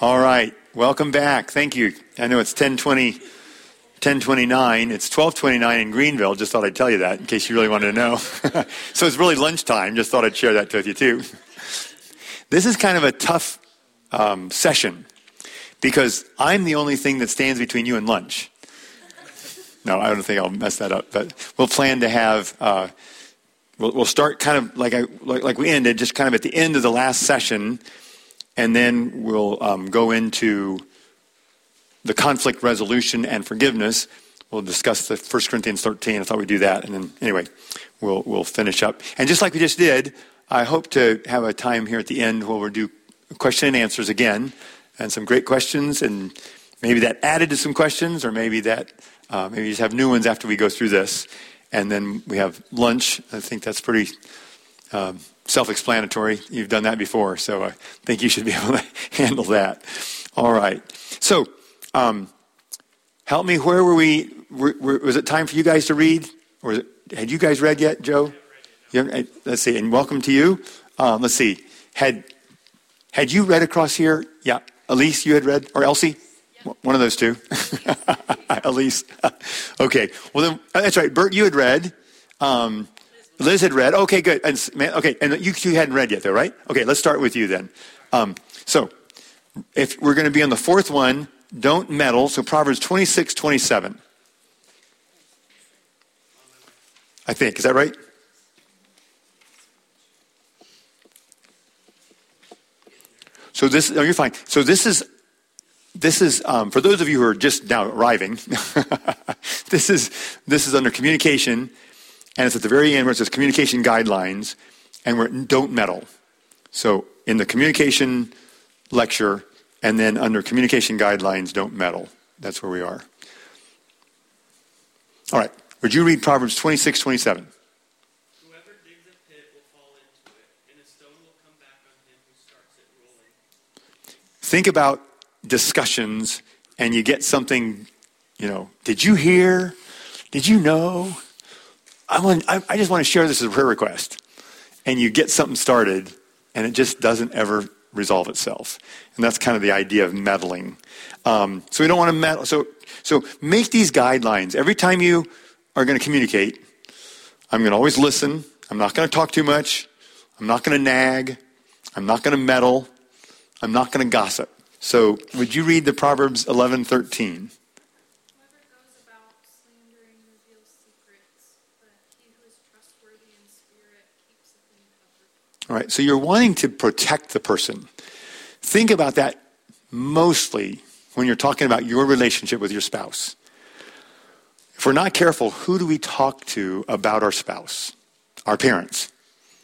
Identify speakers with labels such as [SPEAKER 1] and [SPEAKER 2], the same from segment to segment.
[SPEAKER 1] All right. Welcome back. Thank you. I know it's 10:29. It's 12:29 in Greenville. Just thought I'd tell you that in case you really wanted to know. So it's really lunchtime. Just thought I'd share that with you too. This is kind of a tough session because I'm the only thing that stands between you and lunch. No, I don't think I'll mess that up. But we'll plan to have, we'll start kind of like we ended, just kind of at the end of the last session, and then we'll go into the conflict resolution and forgiveness. We'll discuss the 1 Corinthians 13. I thought we'd do that. And then, anyway, we'll finish up. And just like we just did, I hope to have a time here at the end where we'll do question and answers again, and some great questions, and maybe that added to some questions, or maybe that maybe you just have new ones after we go through this. And then we have lunch. I think that's pretty self-explanatory. You've done that before, so I think you should be able to handle that. All right. So, help me. Where were we? Was it time for you guys to read? Or had you guys read yet, Joe? Let's see. And welcome to you. Let's see. Had you read across here? Yeah. Elise, you had read? Or Elsie? Yep. One of those two. Elise. Okay. Well, then, that's right. Bert, you had read. Liz had read. Okay, good. And you hadn't read yet, though, right? Okay, let's start with you then. So, if we're going to be on the fourth one, don't meddle. So Proverbs 26:27. I think. Is that right? So you're fine. So this is for those of you who are just now arriving, this is under communication, and it's at the very end where it says communication guidelines, and we're don't meddle. So in the communication lecture, and then under communication guidelines, don't meddle. That's where we are. All right. Would you read Proverbs 26:27?
[SPEAKER 2] Whoever digs a pit will fall into it, and a stone will come back on him who starts it rolling.
[SPEAKER 1] Think about discussions, and you get something, did you hear? Did you know? I just want to share this as a prayer request. And you get something started, and it just doesn't ever resolve itself. And that's kind of the idea of meddling. So we don't want to meddle. So make these guidelines. Every time you are going to communicate, I'm going to always listen. I'm not going to talk too much. I'm not going to nag. I'm not going to meddle. I'm not going to gossip. So would you read the Proverbs 11:13?
[SPEAKER 3] Whoever goes about slandering reveals secrets, but he who is trustworthy in spirit keeps a thing covered.
[SPEAKER 1] All right, so you're wanting to protect the person. Think about that mostly when you're talking about your relationship with your spouse. If we're not careful, who do we talk to about our spouse? Our parents.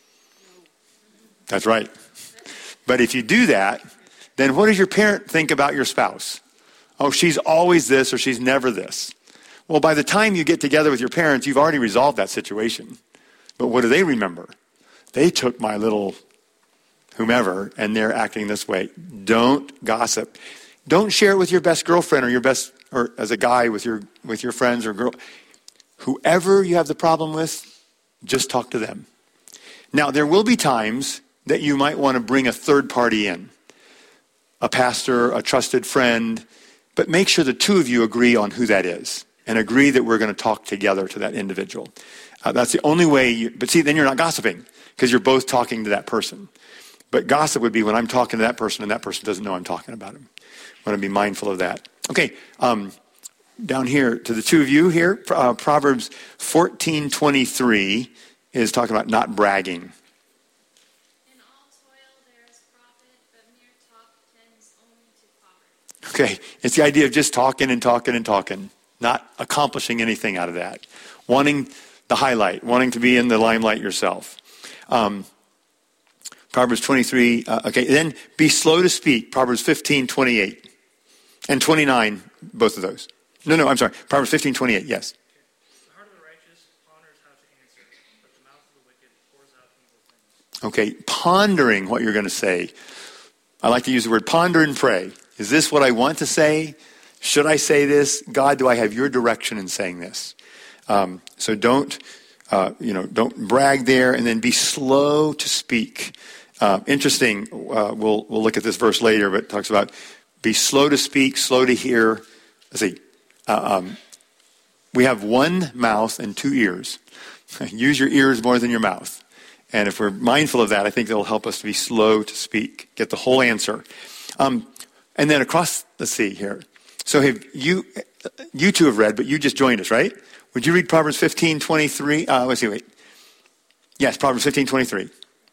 [SPEAKER 1] That's right. But if you do that, then what does your parent think about your spouse? Oh, she's always this or she's never this. Well, by the time you get together with your parents, you've already resolved that situation. But what do they remember? They took my little whomever and they're acting this way. Don't gossip. Don't share it with your best girlfriend or as a guy with your friends or girl. Whoever you have the problem with, just talk to them. Now, there will be times that you might want to bring a third party in. A pastor, a trusted friend, but make sure the two of you agree on who that is and agree that we're going to talk together to that individual. That's the only way but see, then you're not gossiping because you're both talking to that person. But gossip would be when I'm talking to that person and that person doesn't know I'm talking about him. I want to be mindful of that. Okay, down here to the two of you here, Proverbs 14:23 is talking about not bragging. Okay, it's the idea of just talking and talking and talking, not accomplishing anything out of that. Wanting the highlight, wanting to be in the limelight yourself. Proverbs 23, okay, then be slow to speak, Proverbs 15:28. And 29, both of those. No, I'm sorry, Proverbs 15:28, yes.
[SPEAKER 2] The heart of the righteous ponders how to answer, but the mouth of the wicked pours out evil things.
[SPEAKER 1] Okay, pondering what you're going to say. I like to use the word ponder and pray. Is this what I want to say? Should I say this? God, do I have your direction in saying this? So don't brag there, and then be slow to speak. Interesting. We'll look at this verse later, but it talks about Be slow to speak, slow to hear. Let's see. We have one mouth and two ears. Use your ears more than your mouth. And if we're mindful of that, I think it'll help us to be slow to speak, get the whole answer. And then across, let's see here. So have you two have read, but you just joined us, right? Would you read Proverbs 15:23? Let's see, wait. Yes, Proverbs 15:23.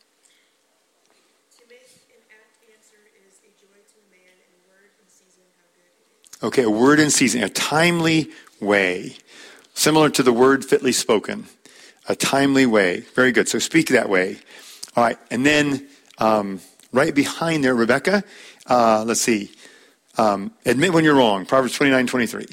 [SPEAKER 1] Okay, a word in season, a timely way. Similar to the word fitly spoken. A timely way. Very good. So speak that way. All right. And then right behind there, Rebecca, let's see. Admit when you're wrong. Proverbs 29:23.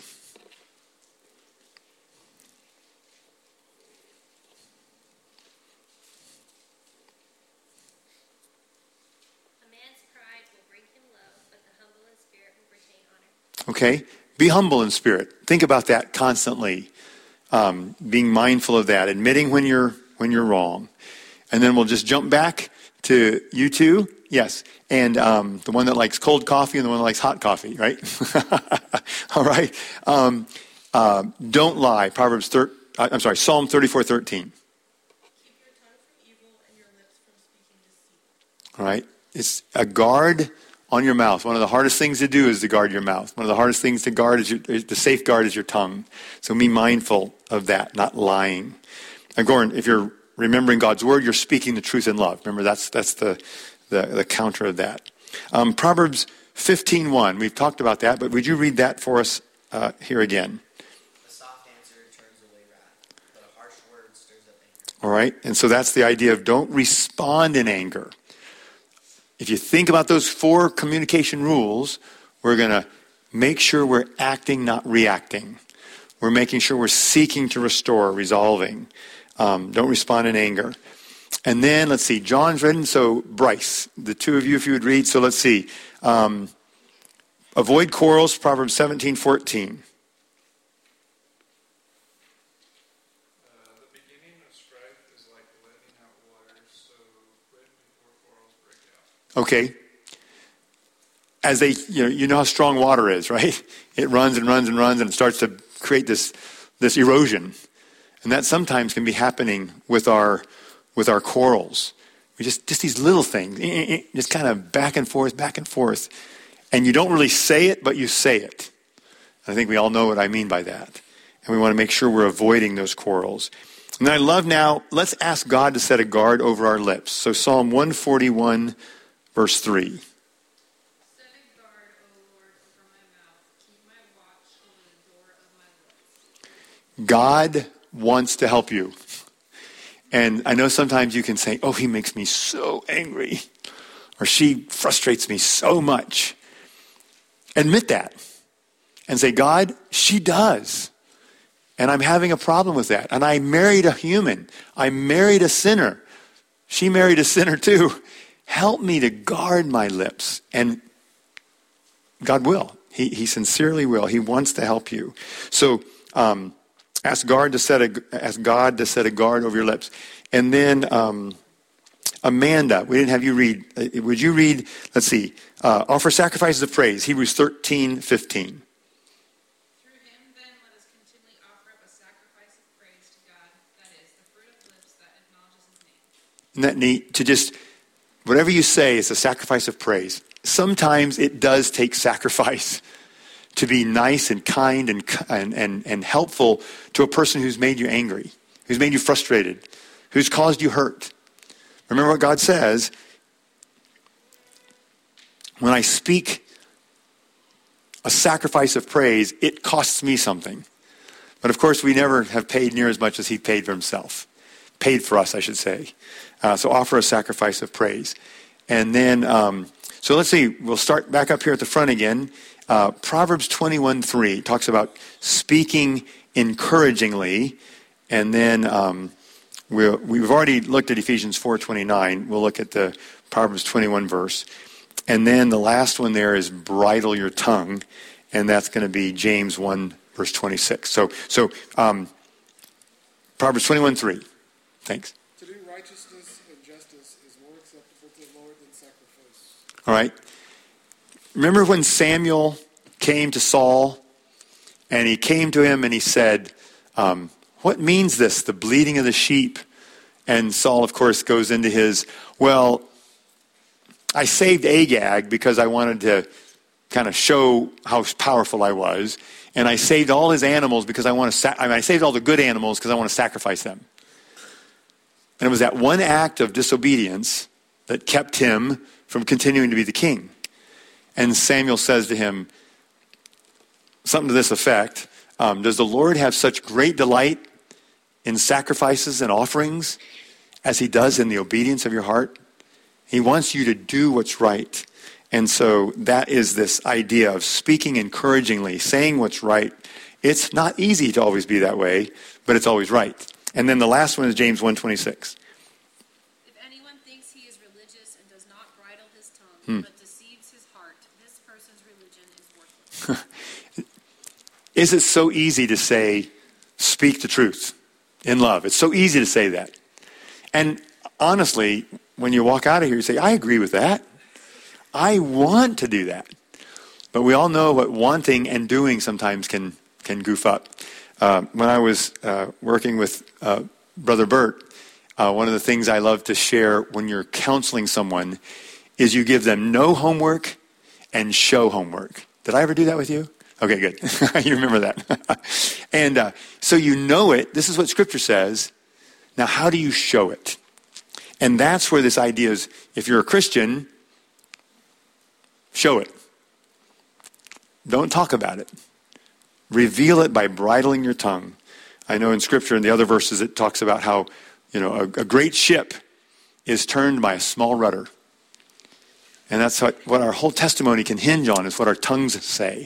[SPEAKER 1] Okay, be humble in spirit. Think about that constantly. Being mindful of that, admitting when you're wrong, and then we'll just jump back to you two. Yes, and the one that likes cold coffee and the one that likes hot coffee, right? All right. Don't lie. Psalm 34:13. Keep your tongue from evil and your lips from speaking deceit. All right, it's a guard on your mouth. One of the hardest things to do is to guard your mouth. One of the hardest things to guard is to safeguard is your tongue. So be mindful of that, not lying. And Gordon, if you're remembering God's word, you're speaking the truth in love. Remember, that's the counter of that. Proverbs 15:1. We've talked about that, but would you read that for us here again?
[SPEAKER 4] A soft answer turns away wrath, but a harsh word stirs up anger.
[SPEAKER 1] All right, and so that's the idea of don't respond in anger. If you think about those 4 communication rules, we're going to make sure we're acting, not reacting. We're making sure we're seeking to restore, resolving. Don't respond in anger. And then, let's see, John's written, so Bryce, the two of you, if you would read. So let's see. Avoid quarrels, Proverbs 17:14.
[SPEAKER 5] The beginning of strife is like letting out water, so quit before quarrels break out.
[SPEAKER 1] Okay. As you know how strong water is, right? It runs and runs and runs, and it starts to create this erosion. And that sometimes can be happening with our quarrels. We just these little things, just kind of back and forth. And you don't really say it, but you say it. I think we all know what I mean by that. And we want to make sure we're avoiding those quarrels. And I love now, let's ask God to set a guard over our lips. So Psalm 141, verse 3.
[SPEAKER 3] Set a guard, O Lord, over my mouth. Keep my watch over the door of my lips.
[SPEAKER 1] God wants to help you. And I know sometimes you can say, oh, he makes me so angry. Or she frustrates me so much. Admit that. And say, God, she does. And I'm having a problem with that. And I married a human. I married a sinner. She married a sinner too. Help me to guard my lips. And God will. He sincerely will. He wants to help you. So ask God to set a guard over your lips. And then Amanda, we didn't have you read. Would you read, let's see, offer sacrifices of praise, Hebrews 13:15. Isn't that neat? To just, whatever you say is a sacrifice of praise. Sometimes it does take sacrifice to be nice and kind and helpful to a person who's made you angry, who's made you frustrated, who's caused you hurt. Remember what God says, when I speak a sacrifice of praise, it costs me something. But of course, we never have paid near as much as he paid for himself. Paid for us, I should say. So offer a sacrifice of praise. And then, so let's see, we'll start back up here at the front again. Proverbs 21:3 talks about speaking encouragingly. And then we've already looked at Ephesians 4:29. We'll look at the Proverbs 21 verse. And then the last one there is bridle your tongue. And that's going to be James 1 verse 26. So Proverbs 21:3. Thanks.
[SPEAKER 5] To do righteousness and justice is more acceptable to the Lord than sacrifice.
[SPEAKER 1] All right. Remember when Samuel came to Saul, and he came to him and he said, what means this, the bleating of the sheep? And Saul, of course, goes into his, well, I saved Agag because I wanted to kind of show how powerful I was. And I saved all his animals because I saved all the good animals because I want to sacrifice them. And it was that one act of disobedience that kept him from continuing to be the king. And Samuel says to him something to this effect, does the Lord have such great delight in sacrifices and offerings as he does in the obedience of your heart? He wants you to do what's right. And so that is this idea of speaking encouragingly, saying what's right. It's not easy to always be that way, but it's always right. And then the last one is James 1:26.
[SPEAKER 3] If anyone thinks he is religious and does not bridle his tongue, but deceives his heart, this person's religion is worthless.
[SPEAKER 1] Is it so easy to say, speak the truth in love? It's so easy to say that. And honestly, when you walk out of here, you say, I agree with that. I want to do that. But we all know what wanting and doing sometimes can goof up. When I was working with Brother Bert, one of the things I love to share when you're counseling someone is you give them no homework and show homework. Did I ever do that with you? Okay, good. You remember that. And so you know it. This is what Scripture says. Now, how do you show it? And that's where this idea is, if you're a Christian, show it. Don't talk about it. Reveal it by bridling your tongue. I know in Scripture, in the other verses, it talks about how, a great ship is turned by a small rudder. And that's what our whole testimony can hinge on, is what our tongues say,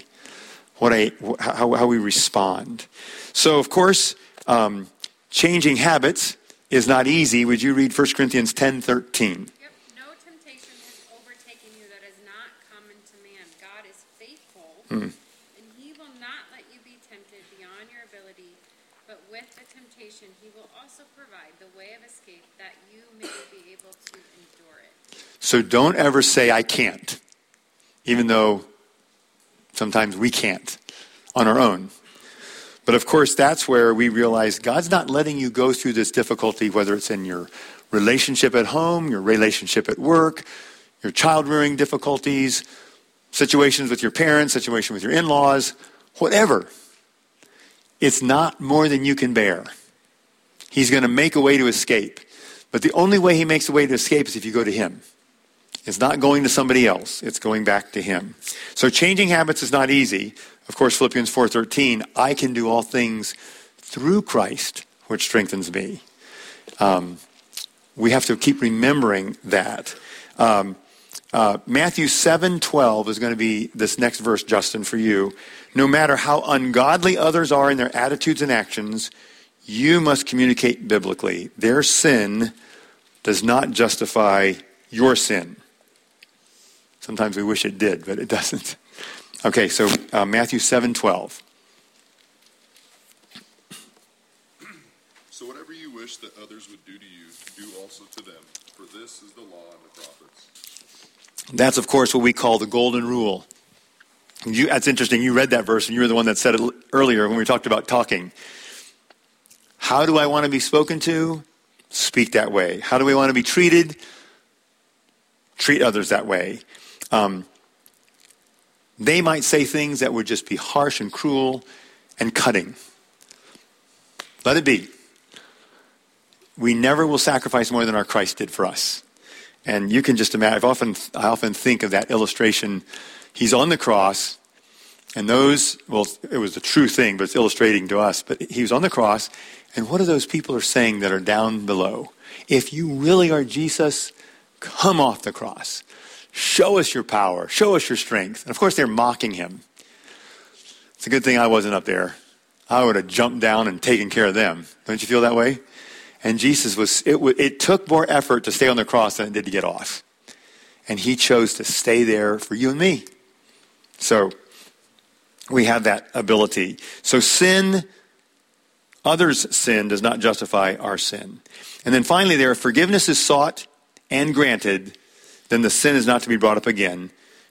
[SPEAKER 1] how we respond. So, of course, changing habits is not easy. Would you read 1 Corinthians 10:13?
[SPEAKER 6] Yep. No temptation has overtaken you that is not common to man. God is faithful, and he will not let you be tempted beyond your ability, but with the temptation he will also provide the way of escape that you may be able to endure it.
[SPEAKER 1] So don't ever say, I can't, even though sometimes we can't on our own. But of course, that's where we realize God's not letting you go through this difficulty, whether it's in your relationship at home, your relationship at work, your child-rearing difficulties, situations with your parents, situation with your in-laws, whatever. It's not more than you can bear. He's going to make a way to escape. But the only way he makes a way to escape is if you go to him. It's not going to somebody else. It's going back to him. So changing habits is not easy. Of course, Philippians 4:13, I can do all things through Christ, which strengthens me. We have to keep remembering that. Matthew 7:12 is going to be this next verse, Justin, for you. No matter how ungodly others are in their attitudes and actions, you must communicate biblically. Their sin does not justify your sin. Sometimes we wish it did, but it doesn't. Okay, so Matthew 7:12.
[SPEAKER 7] So whatever you wish that others would do to you, do also to them, for this is the law and the prophets.
[SPEAKER 1] That's, of course, what we call the golden rule. That's interesting. You read that verse, and you were the one that said it earlier when we talked about talking. How do I want to be spoken to? Speak that way. How do we want to be treated? Treat others that way. They might say things that would just be harsh and cruel and cutting. Let it be. We never will sacrifice more than our Christ did for us. And you can just imagine, I often think of that illustration. He's on the cross, and it was a true thing, but it's illustrating to us. But he was on the cross, and what are those people are saying that are down below? If you really are Jesus, come off the cross. Show us your power. Show us your strength. And of course, they're mocking him. It's a good thing I wasn't up there. I would have jumped down and taken care of them. Don't you feel that way? And Jesus it took more effort to stay on the cross than it did to get off. And he chose to stay there for you and me. So we have that ability. So others' sin does not justify our sin. And then finally there, if forgiveness is sought and granted, then the sin is not to be brought up again.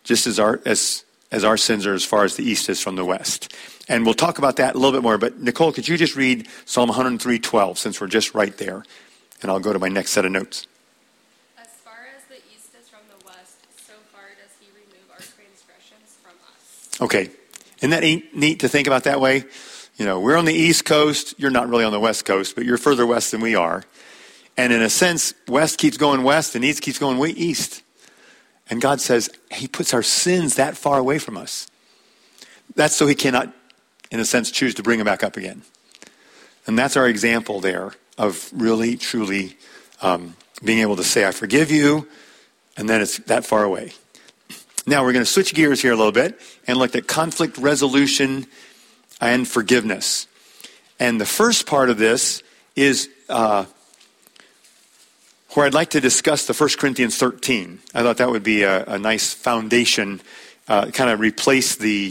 [SPEAKER 1] just as our sins are as far as the east is from the west. And we'll talk about that a little bit more. But Nicole, could you just read Psalm 103:12, since we're just right there? And I'll go to my next set of notes.
[SPEAKER 8] As far as the east is from the west, so far does he remove our transgressions from us.
[SPEAKER 1] Okay. Isn't that neat to think about that way? You know, we're on the East Coast. You're not really on the West Coast, but you're further west than we are. And in a sense, west keeps going west and east keeps going way east. And God says he puts our sins that far away from us. That's so he cannot, in a sense, choose to bring them back up again. And that's our example there of really, truly being able to say, I forgive you, and then it's that far away. Now we're going to switch gears here a little bit and look at conflict resolution and forgiveness. And the first part of this is where I'd like to discuss the 1 Corinthians 13. I thought that would be a nice foundation, kind of replace the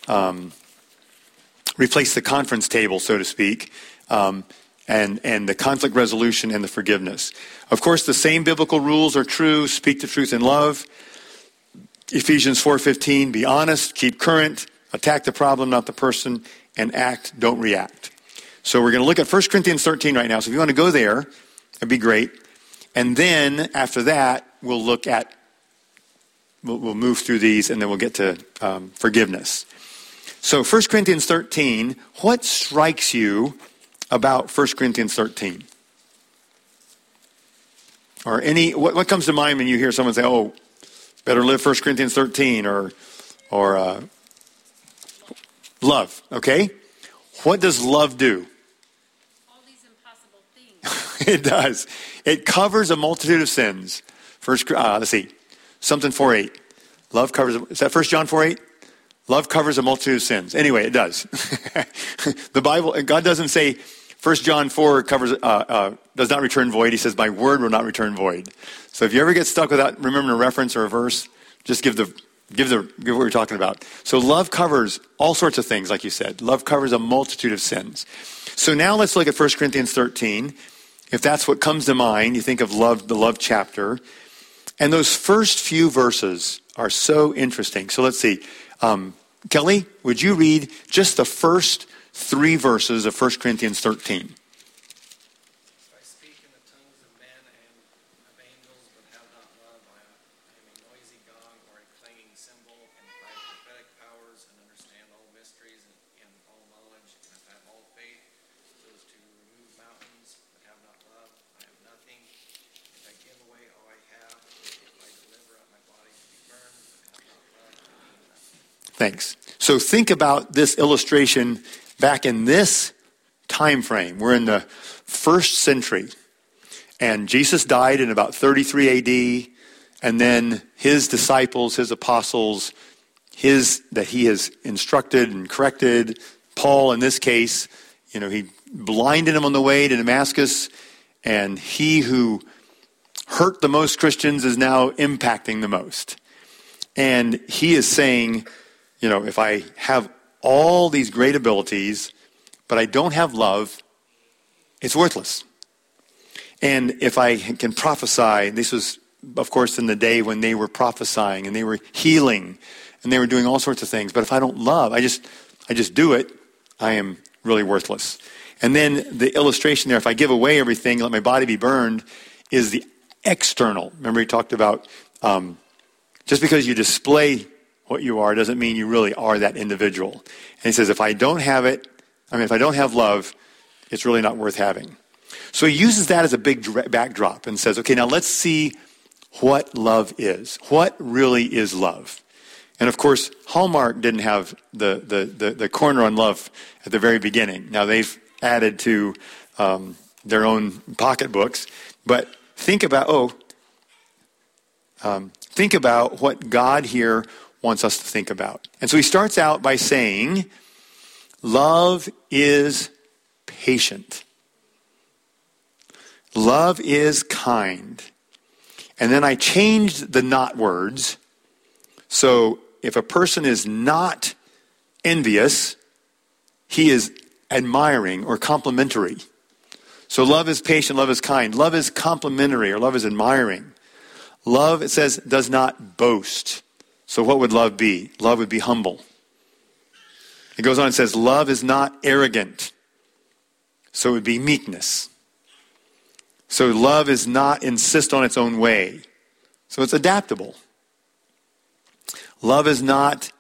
[SPEAKER 1] conference table, so to speak, and the conflict resolution and the forgiveness. Of course, the same biblical rules are true. Speak the truth in love. Ephesians 4:15, be honest, keep current, attack the problem, not the person, and act, don't react. So we're going to look at 1 Corinthians 13 right now. So if you want to go there, that'd be great. And then after that, we'll move through these, and then we'll get to forgiveness. So 1 Corinthians 13, what strikes you about 1 Corinthians 13? Or what comes to mind when you hear someone say, oh, better live 1 Corinthians 13, or love, okay? What does love do?
[SPEAKER 6] All these impossible things.
[SPEAKER 1] It does. It covers a multitude of sins. Let's see, something 4:8. Love covers, is that 1 John 4:8? Love covers a multitude of sins. Anyway, it does. The Bible, God doesn't say 1 John 4 covers, does not return void. He says, my word will not return void. So if you ever get stuck without remembering a reference or a verse, just give what we're talking about. So love covers all sorts of things, like you said. Love covers a multitude of sins. So now let's look at 1 Corinthians 13. If that's what comes to mind, you think of love, the love chapter. And those first few verses are so interesting. So let's see. Kelly, would you read just the first 3 verses of 1 Corinthians 13?
[SPEAKER 4] If I speak in the tongues of men and of angels, but have not love, I am a noisy gong or a clanging cymbal. And if I have prophetic powers and understand all mysteries and all knowledge, and if I have all faith so as to remove mountains, but have not love, I am nothing. If I give away all I have, if I deliver up my body to be burned, but have not love, I mean nothing.
[SPEAKER 1] Thanks. So think about this illustration back in this time frame. We're in the 1st century. And Jesus died in about 33 AD. And then his disciples, his apostles, that he has instructed and corrected, Paul in this case, he blinded him on the way to Damascus. And he who hurt the most Christians is now impacting the most. And he is saying, if I have all these great abilities, but I don't have love, it's worthless. And if I can prophesy, this was, of course, in the day when they were prophesying and they were healing and they were doing all sorts of things. But if I don't love, I just do it, I am really worthless. And then the illustration there, if I give away everything, let my body be burned, is the external. Remember he talked about just because you display what you are doesn't mean you really are that individual. And he says, if I don't have love, it's really not worth having. So he uses that as a big backdrop and says, okay, now let's see what love is. What really is love? And of course, Hallmark didn't have the corner on love at the very beginning. Now they've added to their own pocketbooks. But think about what God here wants us to think about. And so he starts out by saying, love is patient. Love is kind. And then I changed the not words. So if a person is not envious, he is admiring or complimentary. So love is patient, love is kind. Love is complimentary or love is admiring. Love, it says, does not boast. So what would love be? Love would be humble. It goes on and says, love is not arrogant. So it would be meekness. So love is not insist on its own way. So it's adaptable. Love is not,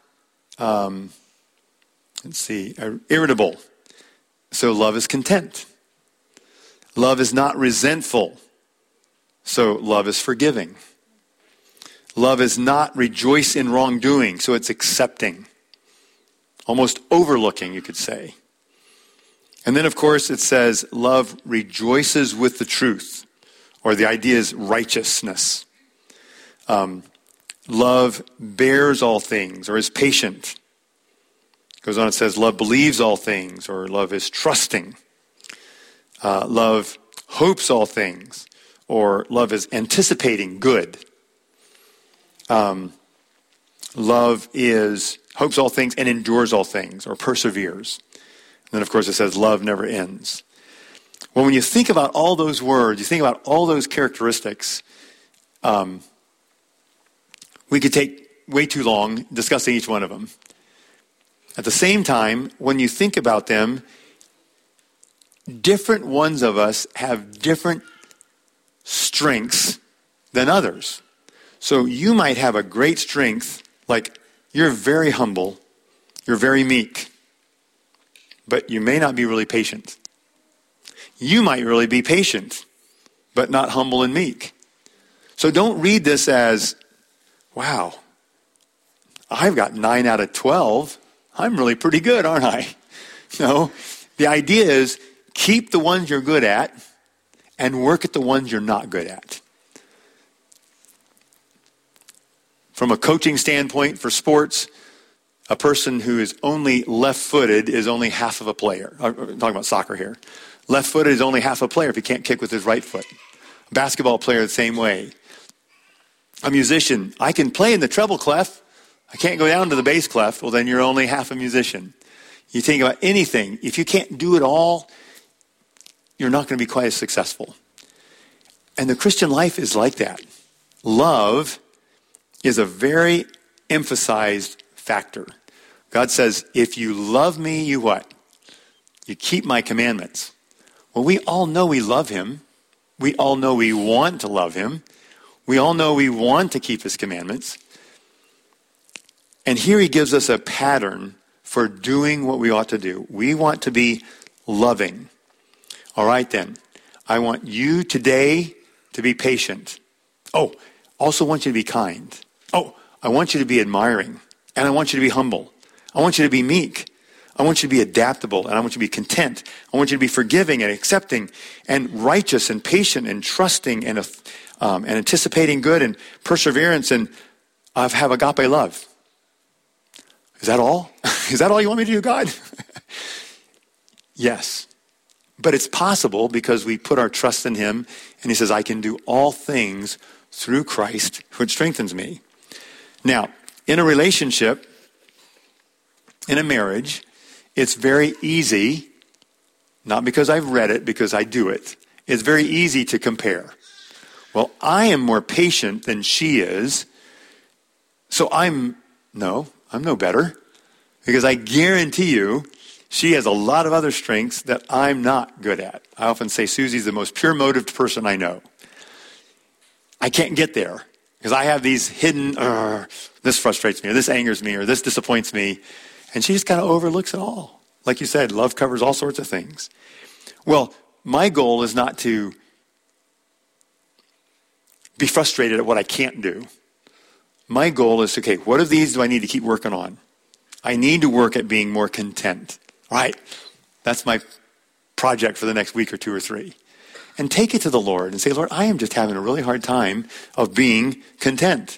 [SPEAKER 1] irritable. So love is content. Love is not resentful. So love is forgiving. Love is not rejoice in wrongdoing. So it's accepting. Almost overlooking, you could say. And then, of course, it says love rejoices with the truth. Or the idea is righteousness. Love bears all things, or is patient. Goes on, it says love believes all things, or love is trusting. Love hopes all things, or love is anticipating good. Love is hopes all things and endures all things, or perseveres. And then, of course, it says love never ends. Well, when you think about all those words, you think about all those characteristics, we could take way too long discussing each one of them. At the same time, when you think about them, different ones of us have different strengths than others. So you might have a great strength, like you're very humble, you're very meek, but you may not be really patient. You might really be patient, but not humble and meek. So don't read this as, wow, I've got 9 out of 12. I'm really pretty good, aren't I? No, the idea is keep the ones you're good at and work at the ones you're not good at. From a coaching standpoint for sports, a person who is only left-footed is only half of a player. I'm talking about soccer here. Left-footed is only half a player if he can't kick with his right foot. A basketball player the same way. A musician, I can play in the treble clef. I can't go down to the bass clef. Well, then you're only half a musician. You think about anything. If you can't do it all, you're not going to be quite as successful. And the Christian life is like that. Love is a very emphasized factor. God says, if you love me, you what? You keep my commandments. Well, we all know we love him. We all know we want to love him. We all know we want to keep his commandments. And here he gives us a pattern for doing what we ought to do. We want to be loving. All right then. I want you today to be patient. Oh, also want you to be kind. Oh, I want you to be admiring. And I want you to be humble. I want you to be meek. I want you to be adaptable. And I want you to be content. I want you to be forgiving and accepting and righteous and patient and trusting and anticipating good and perseverance and have agape love. Is that all? Is that all you want me to do, God? Yes. But it's possible because we put our trust in him and he says, I can do all things through Christ who strengthens me. Now, in a relationship, in a marriage, it's very easy, not because I've read it, because I do it. It's very easy to compare. Well, I am more patient than she is, so I'm no better, because I guarantee you she has a lot of other strengths that I'm not good at. I often say Susie's the most pure-motived person I know. I can't get there, because I have these hidden, this frustrates me, or this angers me, or this disappoints me, and she just kind of overlooks it all. Like you said, love covers all sorts of things. Well, my goal is not to be frustrated at what I can't do. My goal is, okay, what of these do I need to keep working on? I need to work at being more content. All right, that's my project for the next week or 2 or 3. And take it to the Lord and say, Lord, I am just having a really hard time of being content.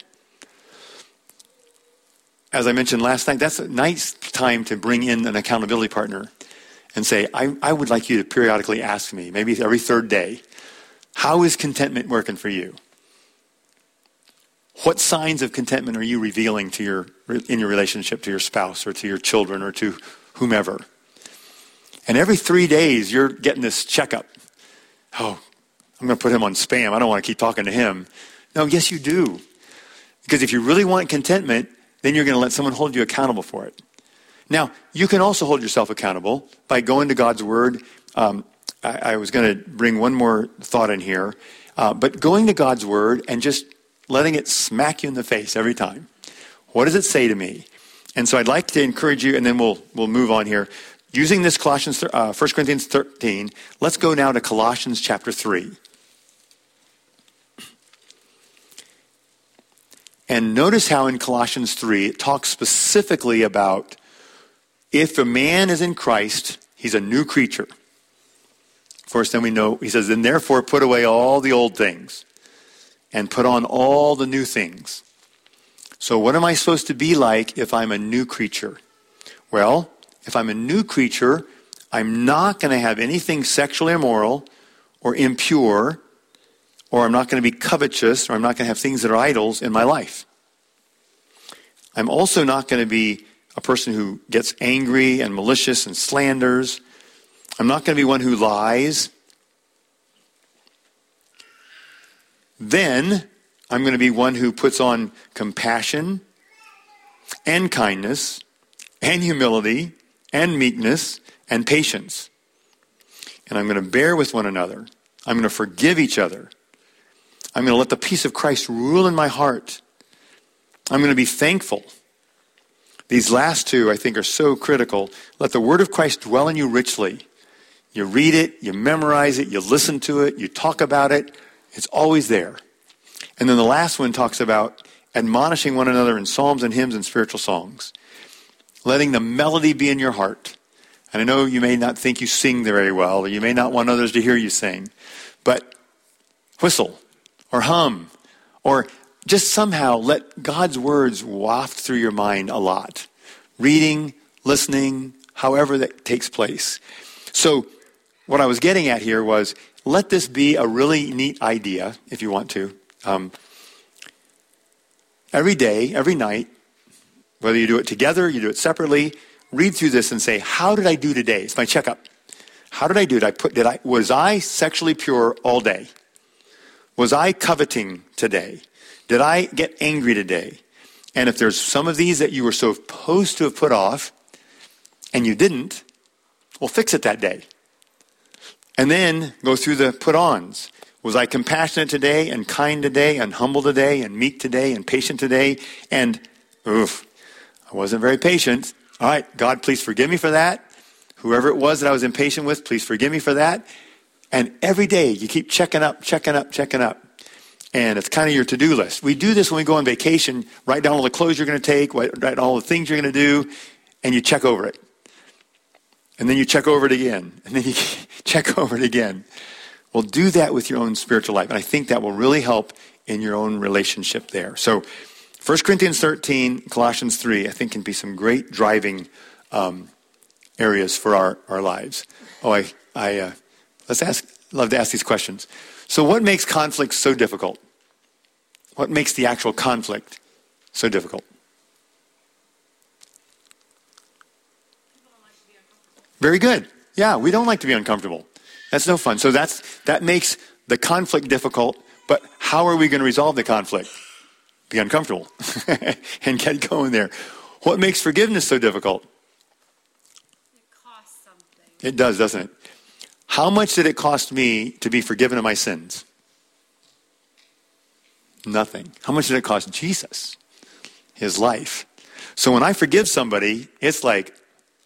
[SPEAKER 1] As I mentioned last night, that's a nice time to bring in an accountability partner and say, I would like you to periodically ask me, maybe every 3rd day, how is contentment working for you? What signs of contentment are you revealing in your relationship to your spouse or to your children or to whomever? And every 3 days, you're getting this checkup. Oh, I'm going to put him on spam. I don't want to keep talking to him. No, yes, you do. Because if you really want contentment, then you're going to let someone hold you accountable for it. Now, you can also hold yourself accountable by going to God's Word. I was going to bring one more thought in here, but going to God's Word and just letting it smack you in the face every time. What does it say to me? And so I'd like to encourage you, and then we'll move on here. Using this 1 Corinthians 13, let's go now to Colossians chapter 3. And notice how in Colossians 3, it talks specifically about if a man is in Christ, he's a new creature. Of course, then we know, he says, then therefore put away all the old things and put on all the new things. So what am I supposed to be like if I'm a new creature? Well, if I'm a new creature, I'm not going to have anything sexually immoral or impure, or I'm not going to be covetous, or I'm not going to have things that are idols in my life. I'm also not going to be a person who gets angry and malicious and slanders. I'm not going to be one who lies. Then I'm going to be one who puts on compassion and kindness and humility and meekness and patience. And I'm going to bear with one another. I'm going to forgive each other. I'm going to let the peace of Christ rule in my heart. I'm going to be thankful. These last two, I think, are so critical. Let the word of Christ dwell in you richly. You read it, you memorize it, you listen to it, you talk about it. It's always there. And then the last one talks about admonishing one another in psalms and hymns and spiritual songs. Letting the melody be in your heart. And I know you may not think you sing very well, or you may not want others to hear you sing, but whistle or hum, or just somehow let God's words waft through your mind a lot. Reading, listening, however that takes place. So what I was getting at here was, let this be a really neat idea, if you want to. Every day, every night, whether you do it together, you do it separately, read through this and say, how did I do today? It's my checkup. How did I do? Was I sexually pure all day? Was I coveting today? Did I get angry today? And if there's some of these that you were supposed to have put off and you didn't, well, fix it that day. And then go through the put-ons. Was I compassionate today and kind today and humble today and meek today and patient today? And, I wasn't very patient. All right, God, please forgive me for that. Whoever it was that I was impatient with, please forgive me for that. And every day you keep checking up. And it's kind of your to-do list. We do this when we go on vacation. Write down all the clothes you're going to take, write down all the things you're going to do, and you check over it. And then you check over it again. And then you check over it again. Well, do that with your own spiritual life. And I think that will really help in your own relationship there. So 1 Corinthians 13, Colossians 3, I think can be some great driving areas for our lives. Love to ask these questions. So what makes conflict so difficult? What makes the actual conflict so difficult? Very good. Yeah, we don't like to be uncomfortable. That's no fun. So that makes the conflict difficult, but how are we going to resolve the conflict? Be uncomfortable and get going there. What makes forgiveness so difficult?
[SPEAKER 6] It costs something.
[SPEAKER 1] It does, doesn't it? How much did it cost me to be forgiven of my sins? Nothing. How much did it cost Jesus? His life. So when I forgive somebody, it's like,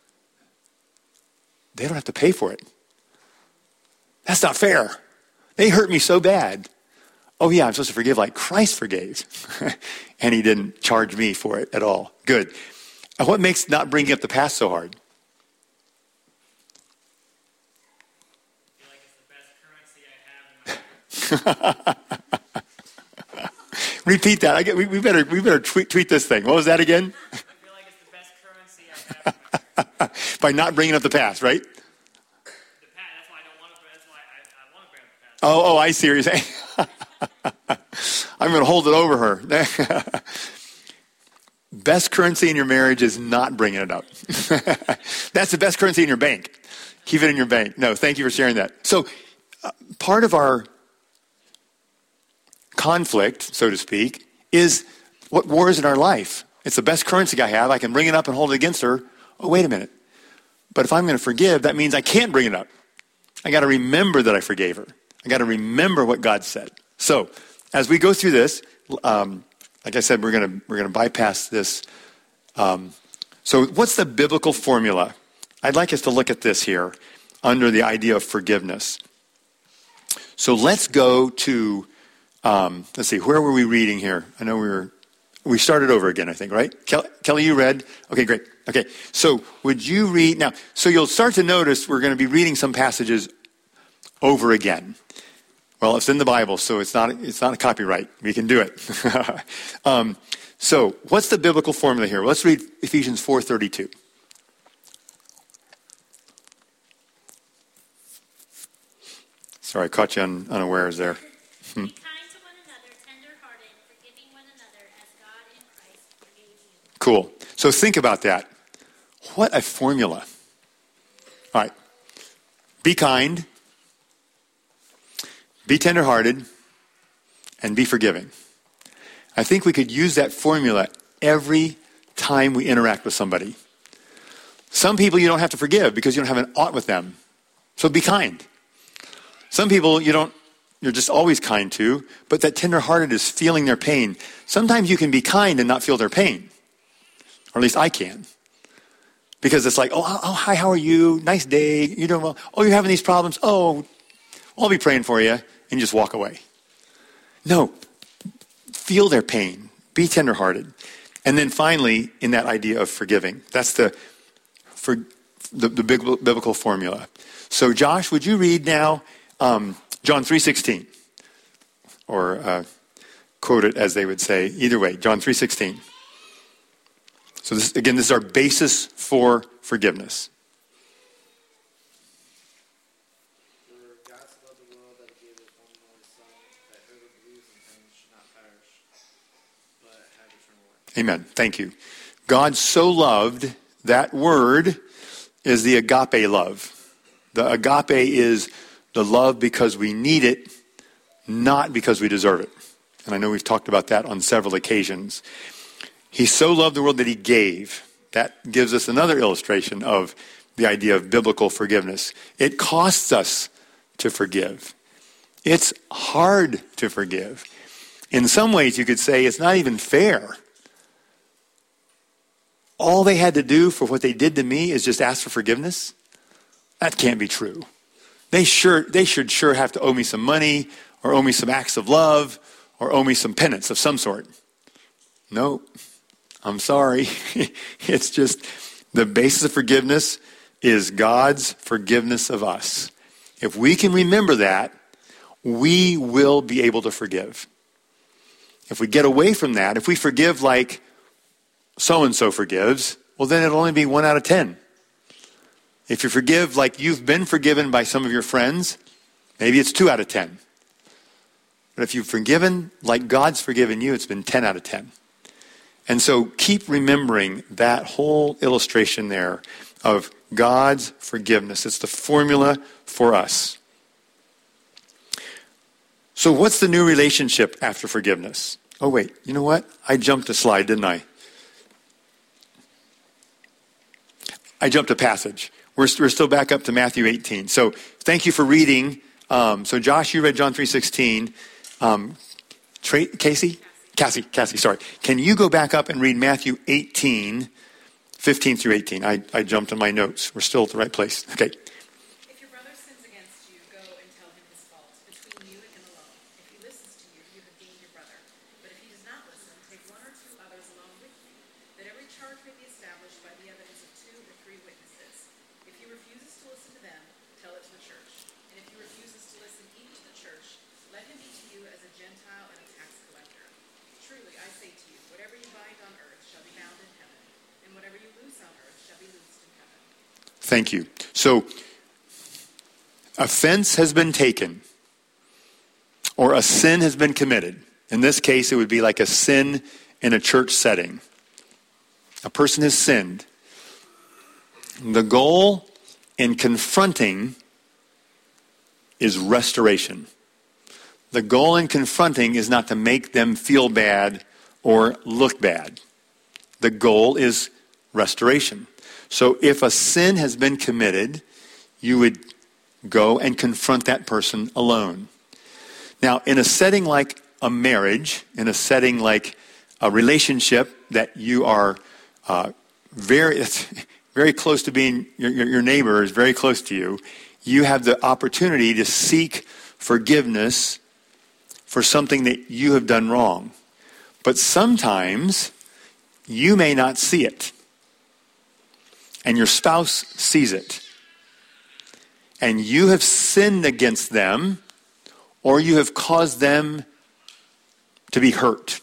[SPEAKER 1] they don't have to pay for it. That's not fair. They hurt me so bad. Oh yeah, I'm supposed to forgive like Christ forgave. And he didn't charge me for it at all. Good. And what makes not bringing up the past so hard? Repeat that. We better tweet this thing. What was that again?
[SPEAKER 2] I feel like it's the best currency I have.
[SPEAKER 1] By not bringing up the past, right?
[SPEAKER 2] The past. That's why I don't want to. That's why I want to bring up the past.
[SPEAKER 1] Oh, I see what you're saying. I'm going to hold it over her. Best currency in your marriage is not bringing it up. That's the best currency in your bank. Keep it in your bank. No, thank you for sharing that. So part of our conflict, so to speak, is what wars in our life. It's the best currency I have. I can bring it up and hold it against her. Oh, wait a minute. But if I'm going to forgive, that means I can't bring it up. I got to remember that I forgave her. I got to remember what God said. So, as we go through this, like I said, we're going to bypass this. So, what's the biblical formula? I'd like us to look at this here under the idea of forgiveness. So, let's go to, let's see, where were we reading here? I know we started over again, I think, right? Kelly, you read? Okay, great. Okay, so would you read now? So you'll start to notice we're going to be reading some passages over again. Well, it's in the Bible, so it's not a copyright. We can do it. So what's the biblical formula here? Let's read Ephesians 4:32. Sorry, I caught you unawares there.
[SPEAKER 9] Be kind to one another, tender-hearted, forgiving one another as God in Christ forgave you.
[SPEAKER 1] Cool. So think about that. What a formula. All right. Be kind, be tenderhearted, and be forgiving. I think we could use that formula every time we interact with somebody. Some people you don't have to forgive because you don't have an ought with them. So be kind. Some people you're just always kind to, but that tenderhearted is feeling their pain. Sometimes you can be kind and not feel their pain. Or at least I can. Because it's like, oh, hi, how are you? Nice day. You're doing well. Oh, you're having these problems. Oh, I'll be praying for you. And just walk away. No. Feel their pain. Be tenderhearted. And then finally, in that idea of forgiving. That's the biblical formula. So Josh, would you read now John 3:16? Or quote it as they would say. Either way, John 3:16. So this is our basis for forgiveness.
[SPEAKER 4] For God so loved the world that he gave his one and only Son, that whoever believes in him should not perish, but have eternal life.
[SPEAKER 1] Amen. Thank you. God so loved, that word is the agape love. The agape is the love because we need it, not because we deserve it. And I know we've talked about that on several occasions. He so loved the world that he gave. That gives us another illustration of the idea of biblical forgiveness. It costs us to forgive. It's hard to forgive. In some ways, you could say it's not even fair. All they had to do for what they did to me is just ask for forgiveness? That can't be true. They should sure have to owe me some money, or owe me some acts of love, or owe me some penance of some sort. Nope. I'm sorry. It's just the basis of forgiveness is God's forgiveness of us. If we can remember that, we will be able to forgive. If we get away from that, if we forgive like so-and-so forgives, well, then it'll only be 1 out of 10. If you forgive like you've been forgiven by some of your friends, maybe it's 2 out of 10. But if you've forgiven like God's forgiven you, it's been 10 out of 10. And so keep remembering that whole illustration there of God's forgiveness. It's the formula for us. So what's the new relationship after forgiveness? Oh, wait, you know what? I jumped a slide, didn't I? I jumped a passage. We're still back up to Matthew 18. So thank you for reading. So Josh, you read John 3:16. Cassie, sorry. Can you go back up and read Matthew 18, 15 through 18? I jumped in my notes. We're still at the right place. Okay.
[SPEAKER 10] If your brother sins against you, go and tell him his fault between you and him alone. If he listens to you, you have gained your brother. But if he does not listen, take 1 or 2 others along with you, that every charge may be established by the evidence of 2 or 3 witnesses. If he refuses to listen to them, tell it to the church. And if he refuses to listen even to the church, let him be to you as a Gentile and a tax collector. Truly, I say to you, whatever you bind on earth shall be bound in heaven, and whatever you loose on earth shall be loosed in heaven.
[SPEAKER 1] Thank you. So, offense has been taken, or a sin has been committed. In this case, it would be like a sin in a church setting. A person has sinned. The goal in confronting is restoration. The goal in confronting is not to make them feel bad or look bad. The goal is restoration. So if a sin has been committed, you would go and confront that person alone. Now, in a setting like a marriage, in a setting like a relationship that you are very close to being, your neighbor is very close to you, you have the opportunity to seek forgiveness for something that you have done wrong. But sometimes you may not see it. And your spouse sees it. And you have sinned against them, or you have caused them to be hurt.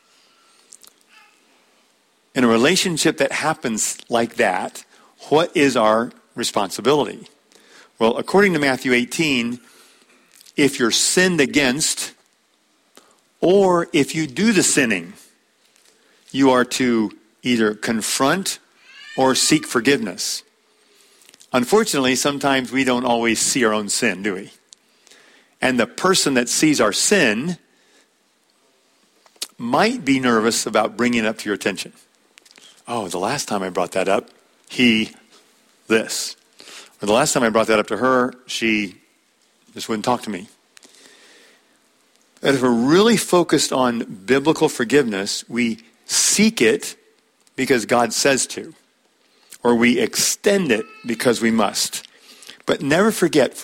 [SPEAKER 1] In a relationship that happens like that, what is our responsibility? Well, according to Matthew 18, if you're sinned against, or if you do the sinning, you are to either confront or seek forgiveness. Unfortunately, sometimes we don't always see our own sin, do we? And the person that sees our sin might be nervous about bringing it up to your attention. Oh, the last time I brought that up, this. Or the last time I brought that up to her, she just wouldn't talk to me. And if we're really focused on biblical forgiveness, we seek it because God says to. Or we extend it because we must. But never forget,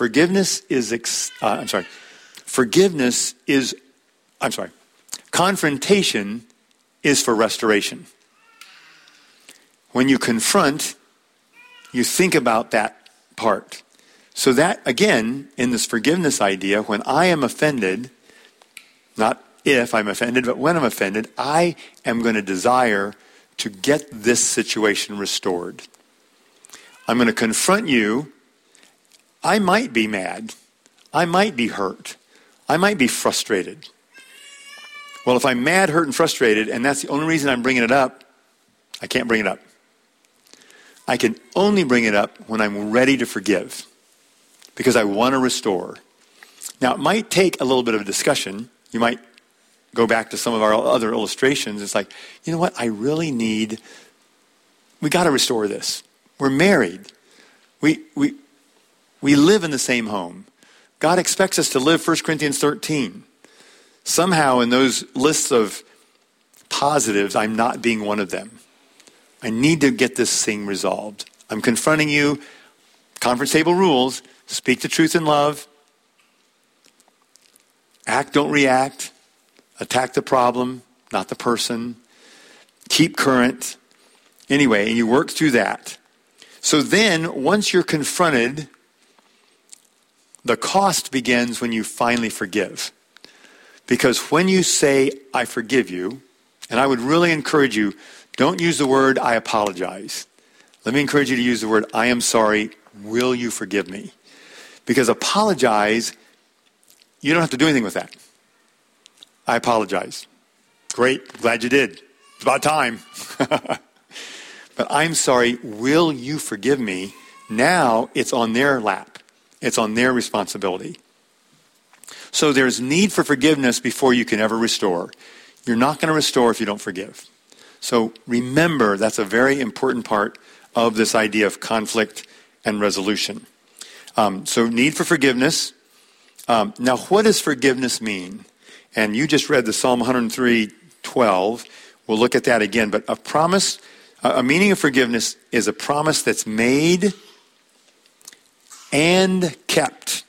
[SPEAKER 1] confrontation is for restoration. When you confront, you think about that part. So that, again, in this forgiveness idea, when I am offended, not if I'm offended, but when I'm offended, I am going to desire to get this situation restored. I'm going to confront you. I might be mad. I might be hurt. I might be frustrated. Well, if I'm mad, hurt, and frustrated, and that's the only reason I'm bringing it up, I can't bring it up. I can only bring it up when I'm ready to forgive, because I want to restore. Now, it might take a little bit of a discussion. You might go back to some of our other illustrations. It's like, you know what? We got to restore this. We're married. We live in the same home. God expects us to live 1 Corinthians 13. Somehow in those lists of positives, I'm not being one of them. I need to get this thing resolved. I'm confronting you. Conference table rules. Speak the truth in love. Act, don't react. Attack the problem, not the person. Keep current. Anyway, and you work through that. So then, once you're confronted, the cost begins when you finally forgive. Because when you say, I forgive you, and I would really encourage you, don't use the word, I apologize. Let me encourage you to use the word, I am sorry, will you forgive me? Because apologize, you don't have to do anything with that. I apologize. Great, glad you did. It's about time. But I'm sorry, will you forgive me? Now it's on their lap. It's on their responsibility. So there's need for forgiveness before you can ever restore. You're not going to restore if you don't forgive. So remember, that's a very important part of this idea of conflict and resolution. So need for forgiveness. Now, what does forgiveness mean? And you just read the Psalm 103:12. We'll look at that again. But a meaning of forgiveness is a promise that's made and kept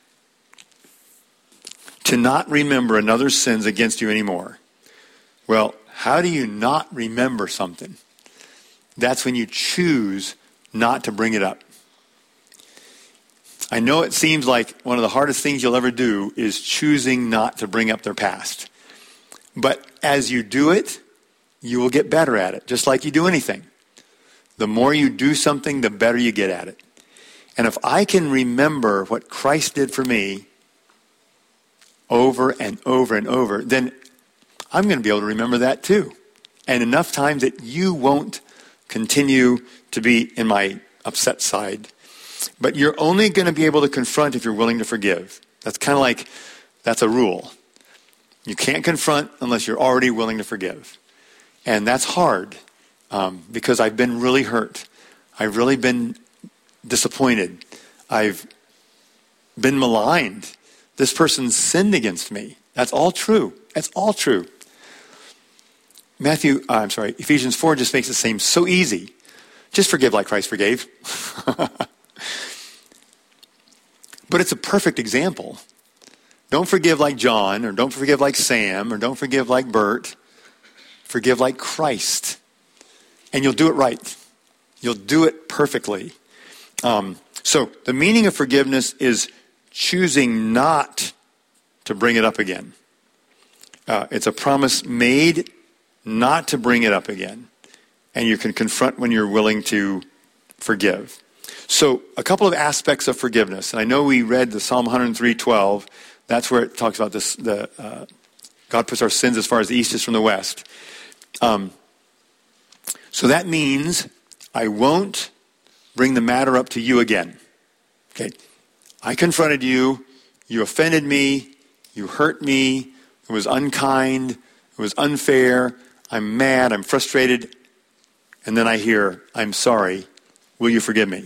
[SPEAKER 1] to not remember another's sins against you anymore. Well, how do you not remember something? That's when you choose not to bring it up. I know it seems like one of the hardest things you'll ever do is choosing not to bring up their past. But as you do it, you will get better at it, just like you do anything. The more you do something, the better you get at it. And if I can remember what Christ did for me over and over and over, then I'm going to be able to remember that too. And enough times that you won't continue to be in my upset side. But you're only going to be able to confront if you're willing to forgive. That's kind of like, that's a rule. You can't confront unless you're already willing to forgive. And that's hard. because I've been really hurt. I've really been disappointed. I've been maligned. This person sinned against me. That's all true. That's all true. Ephesians 4 just makes it seem so easy. Just forgive like Christ forgave. But it's a perfect example. Don't forgive like John, or don't forgive like Sam, or don't forgive like Bert. Forgive like Christ. And you'll do it right. You'll do it perfectly. So the meaning of forgiveness is choosing not to bring it up again. It's a promise made not to bring it up again. And you can confront when you're willing to forgive. So a couple of aspects of forgiveness. And I know we read the Psalm 103:12. That's where it talks about this. God puts our sins as far as the east is from the west. So that means I won't bring the matter up to you again. Okay. I confronted you. You offended me. You hurt me. It was unkind. It was unfair. I'm mad. I'm frustrated. And then I hear, I'm sorry. Will you forgive me?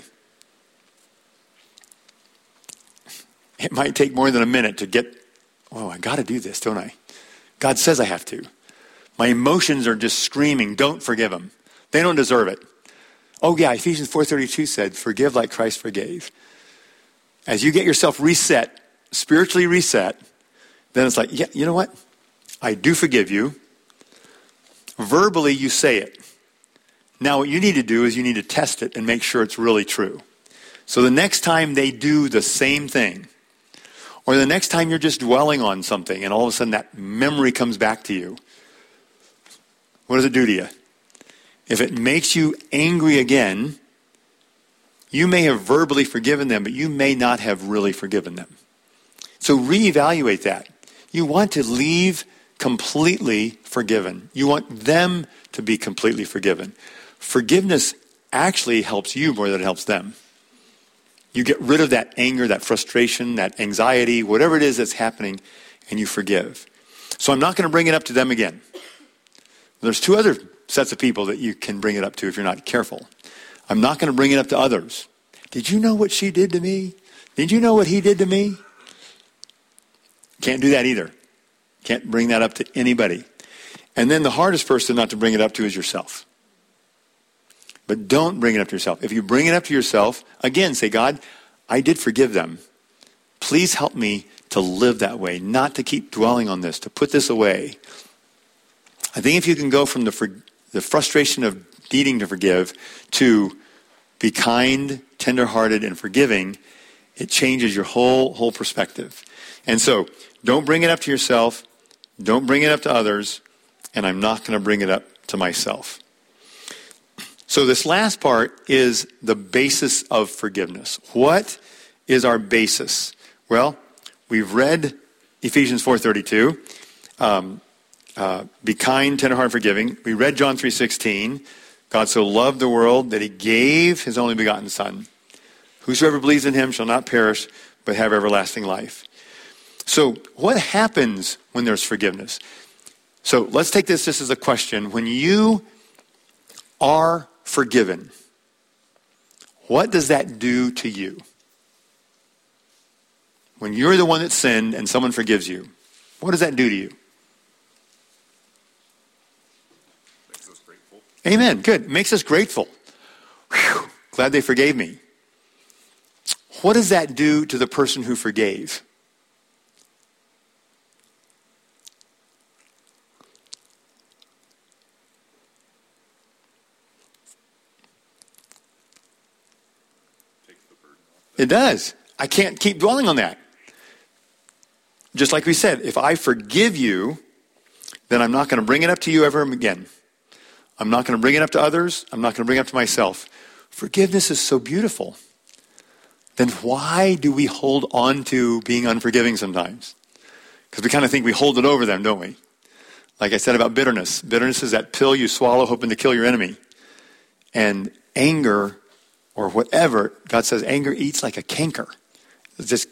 [SPEAKER 1] It might take more than a minute to get, I got to do this, don't I? God says I have to. My emotions are just screaming, don't forgive them. They don't deserve it. Oh yeah, Ephesians 4:32 said, forgive like Christ forgave. As you get yourself reset, spiritually reset, then it's like, yeah, you know what? I do forgive you. Verbally, you say it. Now what you need to do is you need to test it and make sure it's really true. So the next time they do the same thing, or the next time you're just dwelling on something and all of a sudden that memory comes back to you, what does it do to you? If it makes you angry again, you may have verbally forgiven them, but you may not have really forgiven them. So reevaluate that. You want to leave completely forgiven. You want them to be completely forgiven. Forgiveness actually helps you more than it helps them. You get rid of that anger, that frustration, that anxiety, whatever it is that's happening, and you forgive. So I'm not going to bring it up to them again. There's two other sets of people that you can bring it up to if you're not careful. I'm not going to bring it up to others. Did you know what she did to me? Did you know what he did to me? Can't do that either. Can't bring that up to anybody. And then the hardest person not to bring it up to is yourself. But don't bring it up to yourself. If you bring it up to yourself, again, say, God, I did forgive them. Please help me to live that way, not to keep dwelling on this, to put this away. I think if you can go from the frustration of needing to forgive to be kind, tenderhearted, and forgiving, it changes your whole perspective. And so, don't bring it up to yourself. Don't bring it up to others. And I'm not going to bring it up to myself. So this last part is the basis of forgiveness. What is our basis? Well, we've read Ephesians 4:32. Be kind, tenderhearted, forgiving. We read John 3:16. God so loved the world that he gave his only begotten Son. Whosoever believes in him shall not perish, but have everlasting life. So what happens when there's forgiveness? So let's take this just as a question. When you are forgiven, what does that do to you? When you're the one that sinned and someone forgives you, what does that do to you?
[SPEAKER 7] Makes us grateful.
[SPEAKER 1] Amen. Good. Makes us grateful. Whew. Glad they forgave me. What does that do to the person who forgave? It does. I can't keep dwelling on that. Just like we said, if I forgive you, then I'm not going to bring it up to you ever again. I'm not going to bring it up to others. I'm not going to bring it up to myself. Forgiveness is so beautiful. Then why do we hold on to being unforgiving sometimes? Because we kind of think we hold it over them, don't we? Like I said about bitterness. Bitterness is that pill you swallow hoping to kill your enemy. And anger, or whatever, God says anger eats like a canker. It just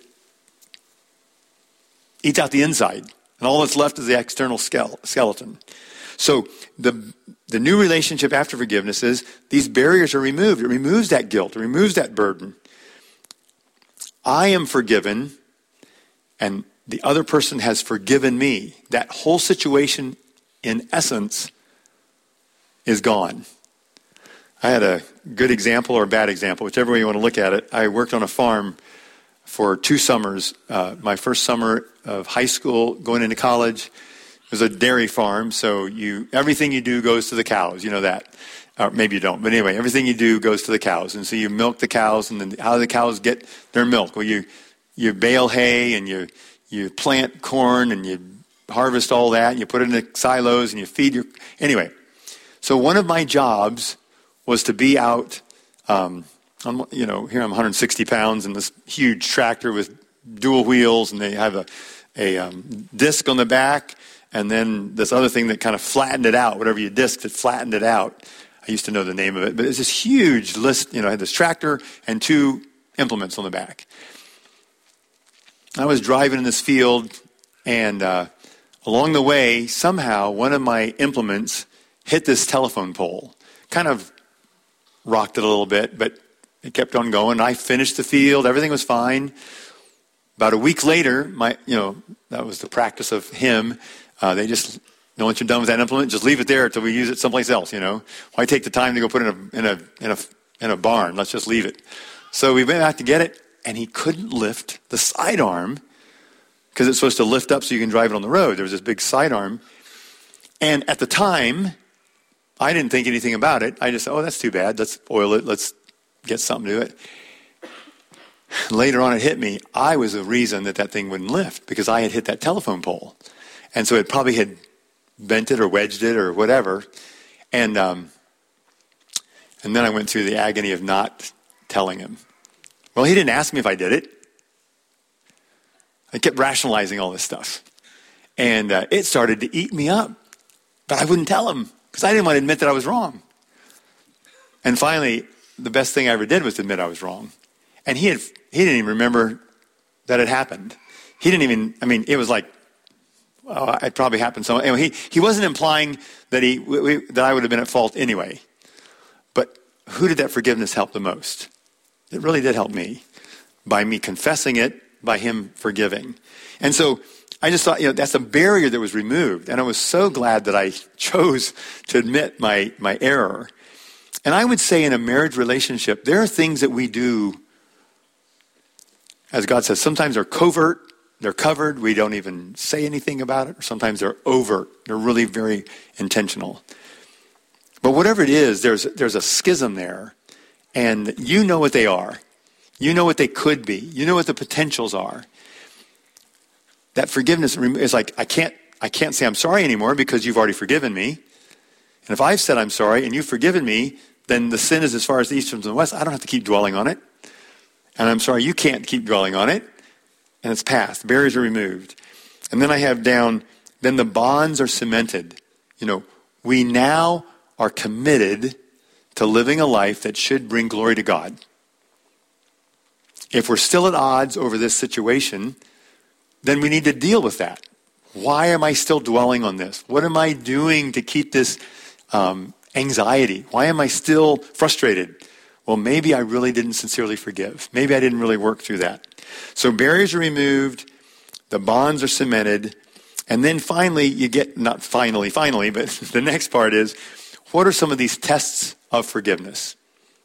[SPEAKER 1] eats out the inside. And all that's left is the external skeleton. So the new relationship after forgiveness is these barriers are removed. It removes that guilt. It removes that burden. I am forgiven, and the other person has forgiven me. That whole situation, in essence, is gone. I had a good example or a bad example, whichever way you want to look at it. I worked on a farm for 2 summers. My first summer of high school, going into college, it was a dairy farm, so everything you do goes to the cows. You know that. Or maybe you don't. But anyway, everything you do goes to the cows. And so you milk the cows, and then how do the cows get their milk? Well, you bale hay, and you plant corn, and you harvest all that, and you put it in the silos, and you feed Anyway, so one of my jobs was to be out, here I'm 160 pounds in this huge tractor with dual wheels, and they have a disc on the back, and then this other thing that kind of flattened it out. Whatever you disked, it flattened it out. I used to know the name of it, but it's this huge list. I had this tractor and 2 implements on the back. I was driving in this field, and along the way, somehow one of my implements hit this telephone pole. Kind of rocked it a little bit, but it kept on going. I finished the field. Everything was fine. About a week later, that was the practice of him. They just, once you're done with that implement, just leave it there until we use it someplace else. Why take the time to go put it in a barn? Let's just leave it. So we went out to get it, and he couldn't lift the sidearm because it's supposed to lift up so you can drive it on the road. There was this big sidearm, and at the time, I didn't think anything about it. I just said, that's too bad. Let's oil it. Let's get something to it. Later on, it hit me. I was the reason that thing wouldn't lift because I had hit that telephone pole. And so it probably had bent it or wedged it or whatever. And then I went through the agony of not telling him. Well, he didn't ask me if I did it. I kept rationalizing all this stuff. And it started to eat me up. But I wouldn't tell him because I didn't want to admit that I was wrong. And finally, the best thing I ever did was to admit I was wrong. And he didn't even remember that it happened. He didn't even, it was like, it probably happened. So anyway, he wasn't implying that that I would have been at fault anyway. But who did that forgiveness help the most? It really did help me. By me confessing it, by him forgiving. And so I just thought, that's a barrier that was removed. And I was so glad that I chose to admit my error. And I would say in a marriage relationship, there are things that we do, as God says, sometimes they're covert, they're covered, we don't even say anything about it, or sometimes they're overt, they're really very intentional. But whatever it is, there's a schism there, and you know what they are. You know what they could be. You know what the potentials are. That forgiveness is like, I can't say I'm sorry anymore because you've already forgiven me. And if I've said I'm sorry and you've forgiven me, then the sin is as far as the east from the west. I don't have to keep dwelling on it. And I'm sorry, you can't keep dwelling on it. And it's past. The barriers are removed. And then I have down, then the bonds are cemented. We now are committed to living a life that should bring glory to God. If we're still at odds over this situation, then we need to deal with that. Why am I still dwelling on this? What am I doing to keep this anxiety? Why am I still frustrated? Well, maybe I really didn't sincerely forgive. Maybe I didn't really work through that. So barriers are removed, the bonds are cemented, and then finally you get, not finally, but the next part is, what are some of these tests of forgiveness?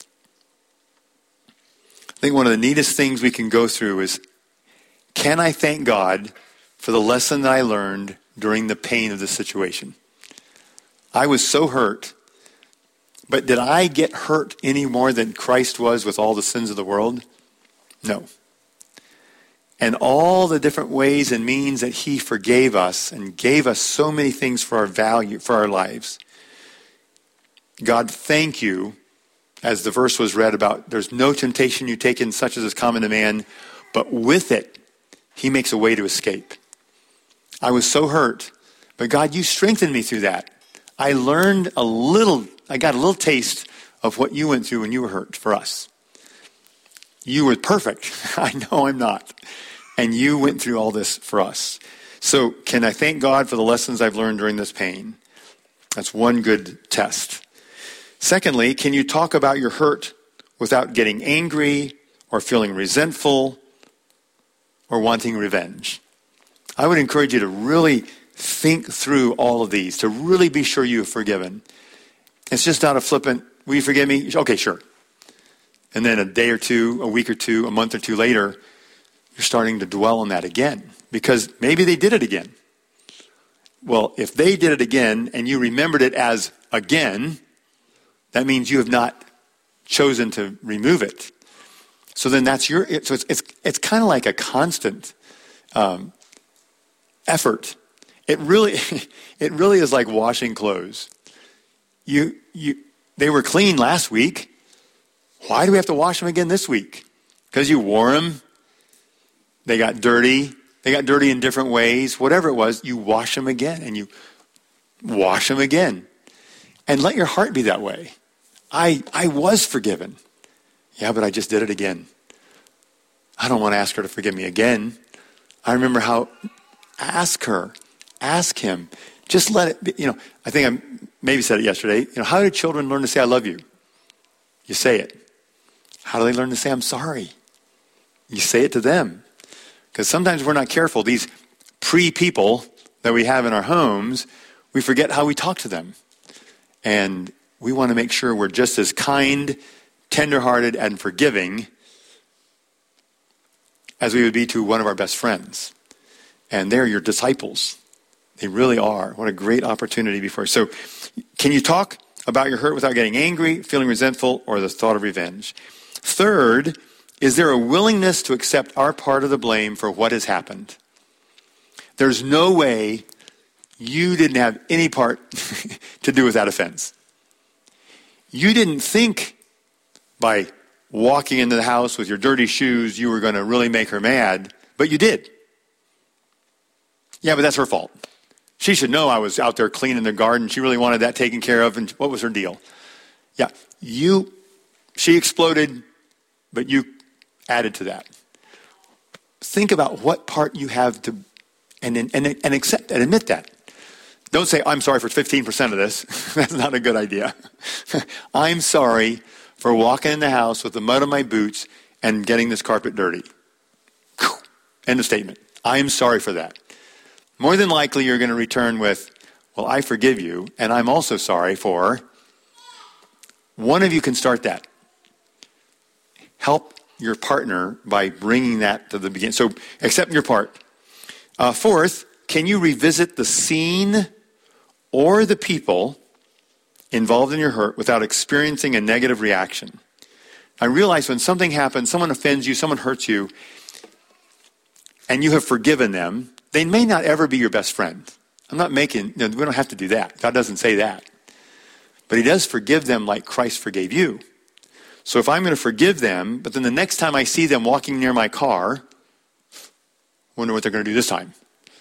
[SPEAKER 1] I think one of the neatest things we can go through is, can I thank God for the lesson that I learned during the pain of the situation? I was so hurt, but did I get hurt any more than Christ was with all the sins of the world? No. And all the different ways and means that he forgave us and gave us so many things for our value, for our lives. God, thank you, as the verse was read about, there's no temptation you take in such as is common to man, but with it, he makes a way to escape. I was so hurt, but God, you strengthened me through that. I got a little taste of what you went through when you were hurt for us. You were perfect. I know I'm not. And you went through all this for us. So can I thank God for the lessons I've learned during this pain? That's one good test. Secondly, can you talk about your hurt without getting angry or feeling resentful or wanting revenge? I would encourage you to really think through all of these, to really be sure you have forgiven. It's just not a flippant, will you forgive me? Okay, sure. And then a day or two, a week or two, a month or two later, you're starting to dwell on that again because maybe they did it again. Well, if they did it again and you remembered it as again, that means you have not chosen to remove it. So then that's it's kind of like a constant effort. It really is like washing clothes. They were clean last week. Why do we have to wash them again this week? Because you wore them. They got dirty. They got dirty in different ways. Whatever it was, you wash them again and you wash them again. And let your heart be that way. I was forgiven. Yeah, but I just did it again. I don't want to ask her to forgive me again. I remember how, ask her, ask him. Just let it be, I think I maybe said it yesterday. How do children learn to say I love you? You say it. How do they learn to say I'm sorry? You say it to them. Because sometimes we're not careful. These pre-people that we have in our homes, we forget how we talk to them. And we want to make sure we're just as kind, tenderhearted, and forgiving as we would be to one of our best friends. And they're your disciples. They really are. What a great opportunity before. So can you talk about your hurt without getting angry, feeling resentful, or the thought of revenge? Third, is there a willingness to accept our part of the blame for what has happened? There's no way you didn't have any part to do with that offense. You didn't think by walking into the house with your dirty shoes you were going to really make her mad, but you did. Yeah, but that's her fault. She should know I was out there cleaning the garden. She really wanted that taken care of, and what was her deal? Yeah, she exploded, but you added to that. Think about what part you have to, and accept and admit that. Don't say, I'm sorry for 15% of this. That's not a good idea. I'm sorry for walking in the house with the mud on my boots and getting this carpet dirty. End of statement. I am sorry for that. More than likely, you're going to return with, well, I forgive you, and I'm also sorry for. One of you can start that. Help your partner by bringing that to the beginning. So accept your part. Fourth, can you revisit the scene or the people involved in your hurt without experiencing a negative reaction? I realize when something happens, someone offends you, someone hurts you, and you have forgiven them, they may not ever be your best friend. We don't have to do that. God doesn't say that. But he does forgive them like Christ forgave you. So if I'm going to forgive them, but then the next time I see them walking near my car, wonder what they're going to do this time.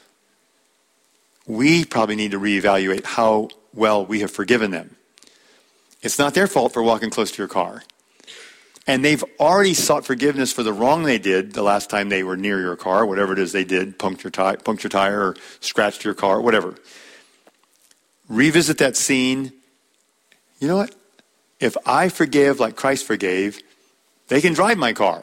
[SPEAKER 1] We probably need to reevaluate how well we have forgiven them. It's not their fault for walking close to your car. And they've already sought forgiveness for the wrong they did the last time they were near your car, whatever it is they did, puncture tire or scratched your car, whatever. Revisit that scene. You know what? If I forgive like Christ forgave, they can drive my car.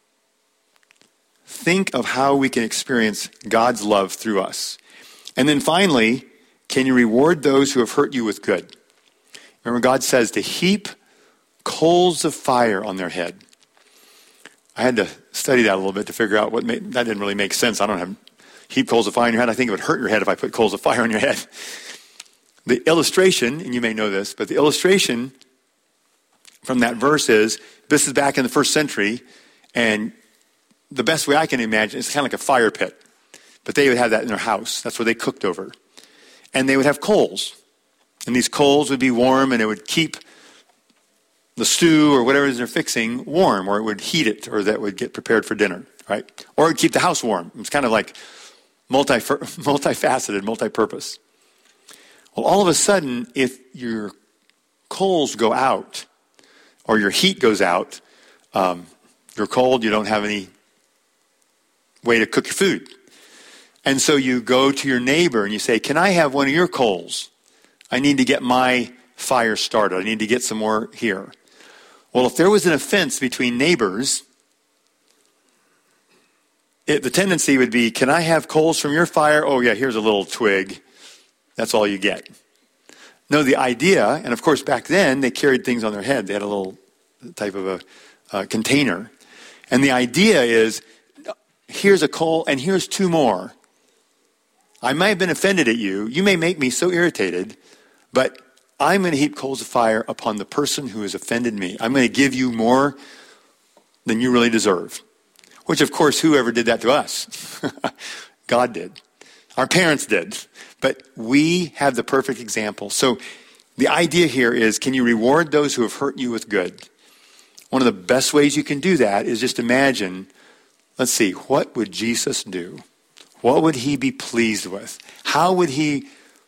[SPEAKER 1] Think of how we can experience God's love through us. And then finally, can you reward those who have hurt you with good? Remember, God says to heap coals of fire on their head. I had to study that a little bit to figure out that didn't really make sense. I don't have heap coals of fire on your head. I think it would hurt your head if I put coals of fire on your head. The illustration, and you may know this, but the illustration from that verse is, this is back in the first century, and the best way I can imagine, it's kind of like a fire pit. But they would have that in their house. That's where they cooked over. And they would have coals. And these coals would be warm, and it would keep the stew or whatever it is they're fixing warm, or it would heat it, or that would get prepared for dinner, right? Or it would keep the house warm. It's kind of like multifaceted, multi-purpose. Well, all of a sudden, if your coals go out, or your heat goes out, you're cold, you don't have any way to cook your food. And so you go to your neighbor and you say, can I have one of your coals? I need to get my fire started. I need to get some more here. Well, if there was an offense between neighbors, the tendency would be, can I have coals from your fire? Oh yeah, here's a little twig. That's all you get. No, the idea, and of course back then they carried things on their head. They had a little type of a container. And the idea is, here's a coal and here's two more. I might have been offended at you. You may make me so irritated, but I'm going to heap coals of fire upon the person who has offended me. I'm going to give you more than you really deserve. Which, of course, whoever did that to us? God did. Our parents did. But we have the perfect example. So the idea here is, can you reward those who have hurt you with good? One of the best ways you can do that is just imagine, let's see, what would Jesus do? What would he be pleased with? How would he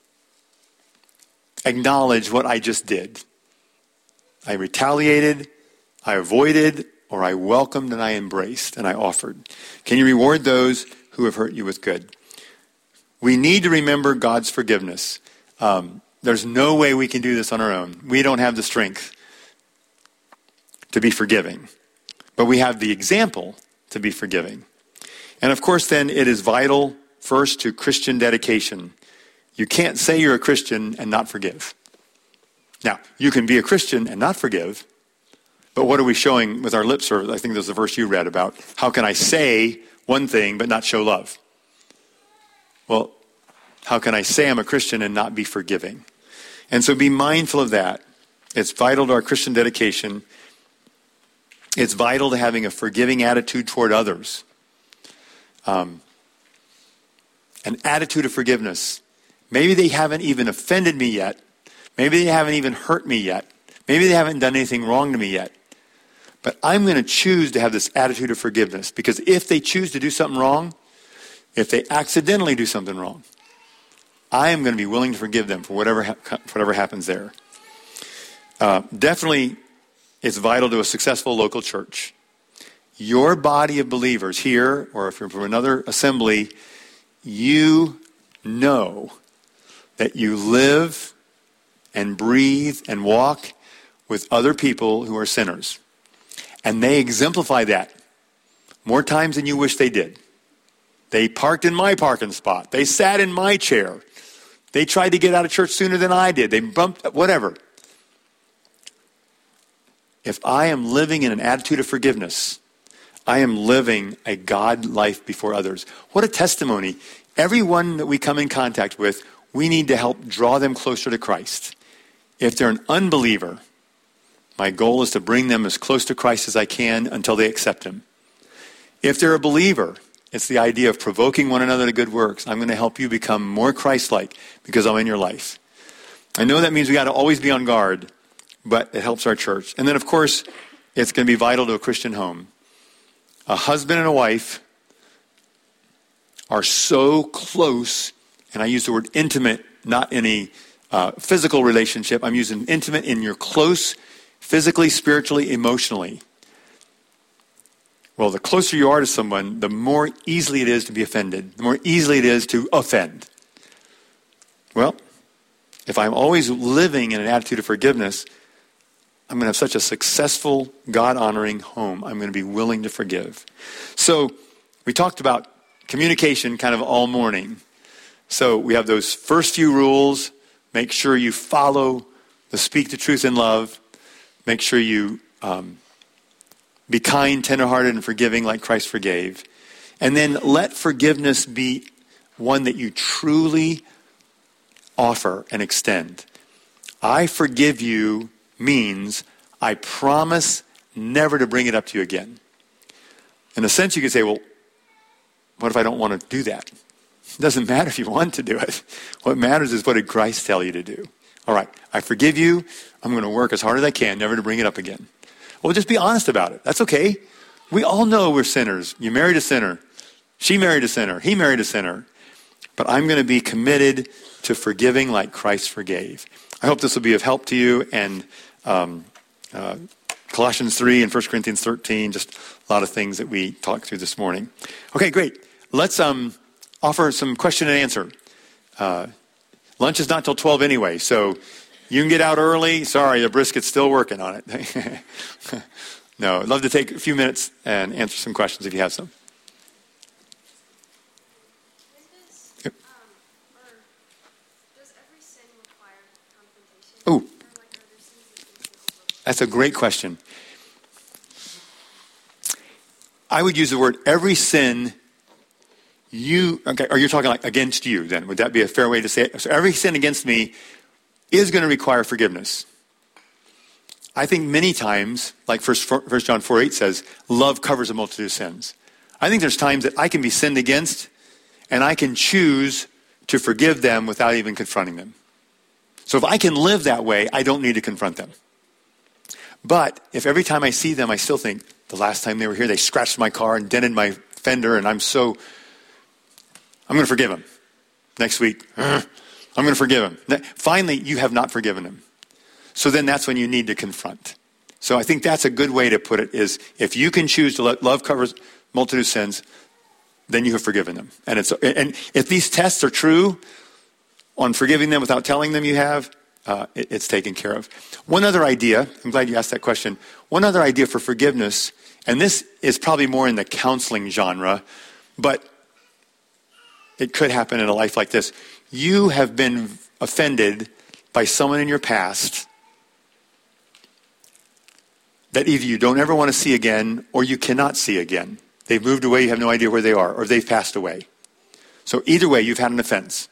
[SPEAKER 1] acknowledge what I just did? I retaliated, I avoided, or I welcomed and I embraced and I offered. Can you reward those who have hurt you with good? We need to remember God's forgiveness. There's no way we can do this on our own. We don't have the strength to be forgiving. But we have the example to be forgiving. And of course, then, it is vital, first, to Christian dedication. You can't say you're a Christian and not forgive. Now, you can be a Christian and not forgive, but what are we showing with our lip service? I think there's a verse you read about, how can I say one thing but not show love? Well, how can I say I'm a Christian and not be forgiving? And so be mindful of that. It's vital to our Christian dedication. It's vital to having a forgiving attitude toward others. An attitude of forgiveness. Maybe they haven't even offended me yet. Maybe they haven't even hurt me yet. Maybe they haven't done anything wrong to me yet. But I'm going to choose to have this attitude of forgiveness, because if they choose to do something wrong, if they accidentally do something wrong, I am going to be willing to forgive them for whatever happens there. Definitely, it's vital to a successful local church. Your body of believers here, or if you're from another assembly, you know that you live and breathe and walk with other people who are sinners. And they exemplify that more times than you wish they did. They parked in my parking spot. They sat in my chair. They tried to get out of church sooner than I did. They bumped, whatever. If I am living in an attitude of forgiveness, I am living a God life before others. What a testimony. Everyone that we come in contact with, we need to help draw them closer to Christ. If they're an unbeliever, my goal is to bring them as close to Christ as I can until they accept him. If they're a believer, it's the idea of provoking one another to good works. I'm going to help you become more Christ-like because I'm in your life. I know that means we got to always be on guard, but it helps our church. And then, of course, it's going to be vital to a Christian home. A husband and a wife are so close, and I use the word intimate, not in a physical relationship. I'm using intimate in your close, physically, spiritually, emotionally. Well, the closer you are to someone, the more easily it is to be offended, the more easily it is to offend. Well, if I'm always living in an attitude of forgiveness, I'm going to have such a successful, God-honoring home. I'm going to be willing to forgive. So we talked about communication kind of all morning. So we have those first few rules. Make sure you follow the speak the truth in love. Make sure you be kind, tenderhearted, and forgiving like Christ forgave. And then let forgiveness be one that you truly offer and extend. I forgive you means I promise never to bring it up to you again. In a sense, you could say, well, what if I don't want to do that? It doesn't matter if you want to do it. What matters is, what did Christ tell you to do? All right, I forgive you. I'm going to work as hard as I can never to bring it up again. Well, just be honest about it. That's okay. We all know we're sinners. You married a sinner. She married a sinner. He married a sinner. But I'm going to be committed to forgiving like Christ forgave. I hope this will be of help to you. And Colossians 3 and 1 Corinthians 13, just a lot of things that we talked through this morning. Okay, great. Let's offer some question and answer. Lunch is not till 12 anyway, so you can get out early. Sorry, the brisket's still working on it. No, I'd love to take a few minutes and answer some questions if you have some. Yep.
[SPEAKER 8] Does every sin require confrontation?
[SPEAKER 1] Oh,
[SPEAKER 8] Or like are there sins that you can overlook?
[SPEAKER 1] that's a great question. I would use the word every sin okay, or you're talking like against you then. Would that be a fair way to say it? So every sin against me is going to require forgiveness. I think many times, like 1 John 4:8 says, love covers a multitude of sins. I think there's times that I can be sinned against and I can choose to forgive them without even confronting them. So if I can live that way, I don't need to confront them. But if every time I see them, I still think, the last time they were here, they scratched my car and dented my fender, and I'm going to forgive them. Next week, I'm going to forgive them. Finally, you have not forgiven them. So then that's when you need to confront. So I think that's a good way to put it is if you can choose to let love covers multitude of sins, then you have forgiven them. And if these tests are true on forgiving them without telling them you have, it's taken care of. One other idea, I'm glad you asked that question. One other idea for forgiveness, and this is probably more in the counseling genre, but it could happen in a life like this. You have been offended by someone in your past that either you don't ever want to see again or you cannot see again. They've moved away, you have no idea where they are, or they've passed away. So either way, you've had an offense.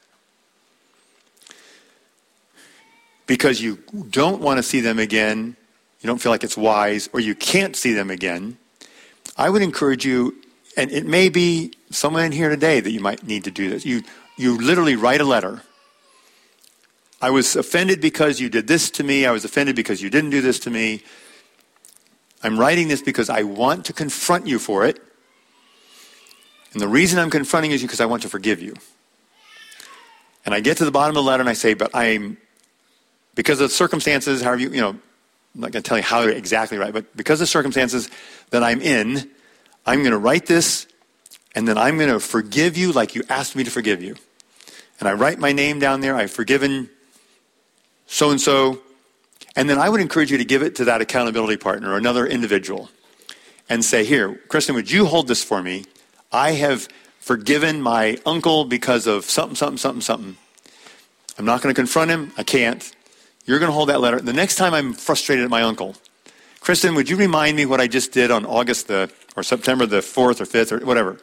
[SPEAKER 1] Because you don't want to see them again, you don't feel like it's wise, or you can't see them again, I would encourage you, and it may be someone in here today that you might need to do this. You literally write a letter. I was offended because you did this to me. I was offended because you didn't do this to me. I'm writing this because I want to confront you for it. And the reason I'm confronting you is because I want to forgive you. And I get to the bottom of the letter and I say, but because of circumstances, however I'm not going to tell you how to exactly write, but because of circumstances that I'm in, I'm going to write this, and then I'm going to forgive you like you asked me to forgive you. And I write my name down there. I've forgiven so-and-so. And then I would encourage you to give it to that accountability partner or another individual and say, here, Kristen, would you hold this for me? I have forgiven my uncle because of something, something, something, something. I'm not going to confront him. I can't. You're going to hold that letter. The next time I'm frustrated at my uncle, Kristen, would you remind me what I just did on September the 4th or 5th or whatever?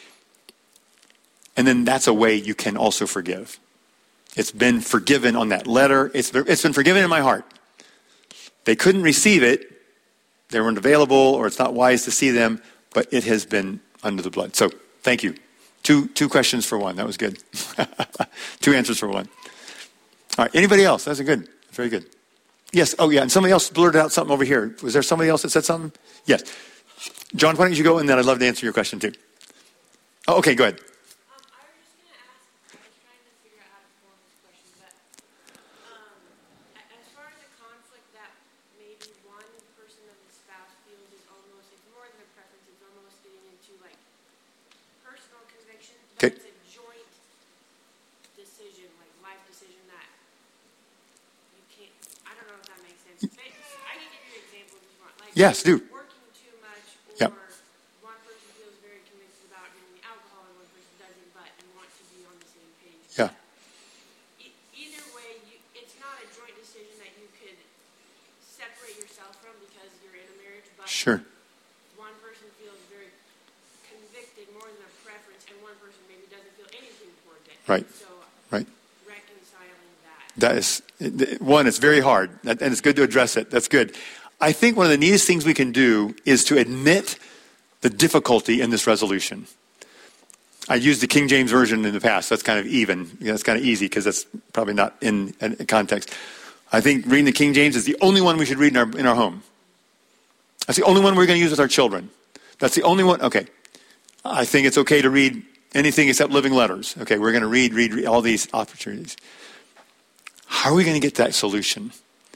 [SPEAKER 1] And then that's a way you can also forgive. It's been forgiven on that letter. It's been forgiven in my heart. They couldn't receive it. They weren't available, or it's not wise to see them, but it has been under the blood. So thank you. Two questions for one. That was good. 2 answers for one. All right. Anybody else? That's good. Very good. Yes. Oh, yeah. And somebody else blurted out something over here. Was there somebody else that said something? Yes. John, why don't you go, and then I'd love to answer your question too. Oh, okay. Go ahead.
[SPEAKER 8] I was just going to ask, I was trying to figure out how to form this question, but as far as a conflict that maybe one person of the spouse feels is almost, it's more than a preference, it's almost getting into like personal conviction, but it's a joint decision, like life decision that you can't, I don't know if that makes sense. I can give you an example if you want. Like,
[SPEAKER 1] yes, do.
[SPEAKER 8] Working too much, or
[SPEAKER 1] Yep.
[SPEAKER 8] one person feels very convinced about getting the alcohol and one person doesn't, but and wants to be on the same page.
[SPEAKER 1] Yeah.
[SPEAKER 8] Either way, it's not a joint decision that you could separate yourself from because you're in a marriage, but
[SPEAKER 1] Sure.
[SPEAKER 8] one person feels very convicted more than a preference, and one person maybe doesn't feel anything towards it.
[SPEAKER 1] Right.
[SPEAKER 8] So
[SPEAKER 1] Right.
[SPEAKER 8] reconciling that.
[SPEAKER 1] That is, one, it's very hard, and it's good to address it. That's good. I think one of the neatest things we can do is to admit the difficulty in this resolution. I used the King James Version in the past. That's kind of even. That's kind of easy because that's probably not in context. I think reading the King James is the only one we should read in our home. That's the only one we're going to use with our children. That's the only one. Okay. I think it's okay to read anything except living letters. Okay, we're going to read all these opportunities. How are we going to get that solution?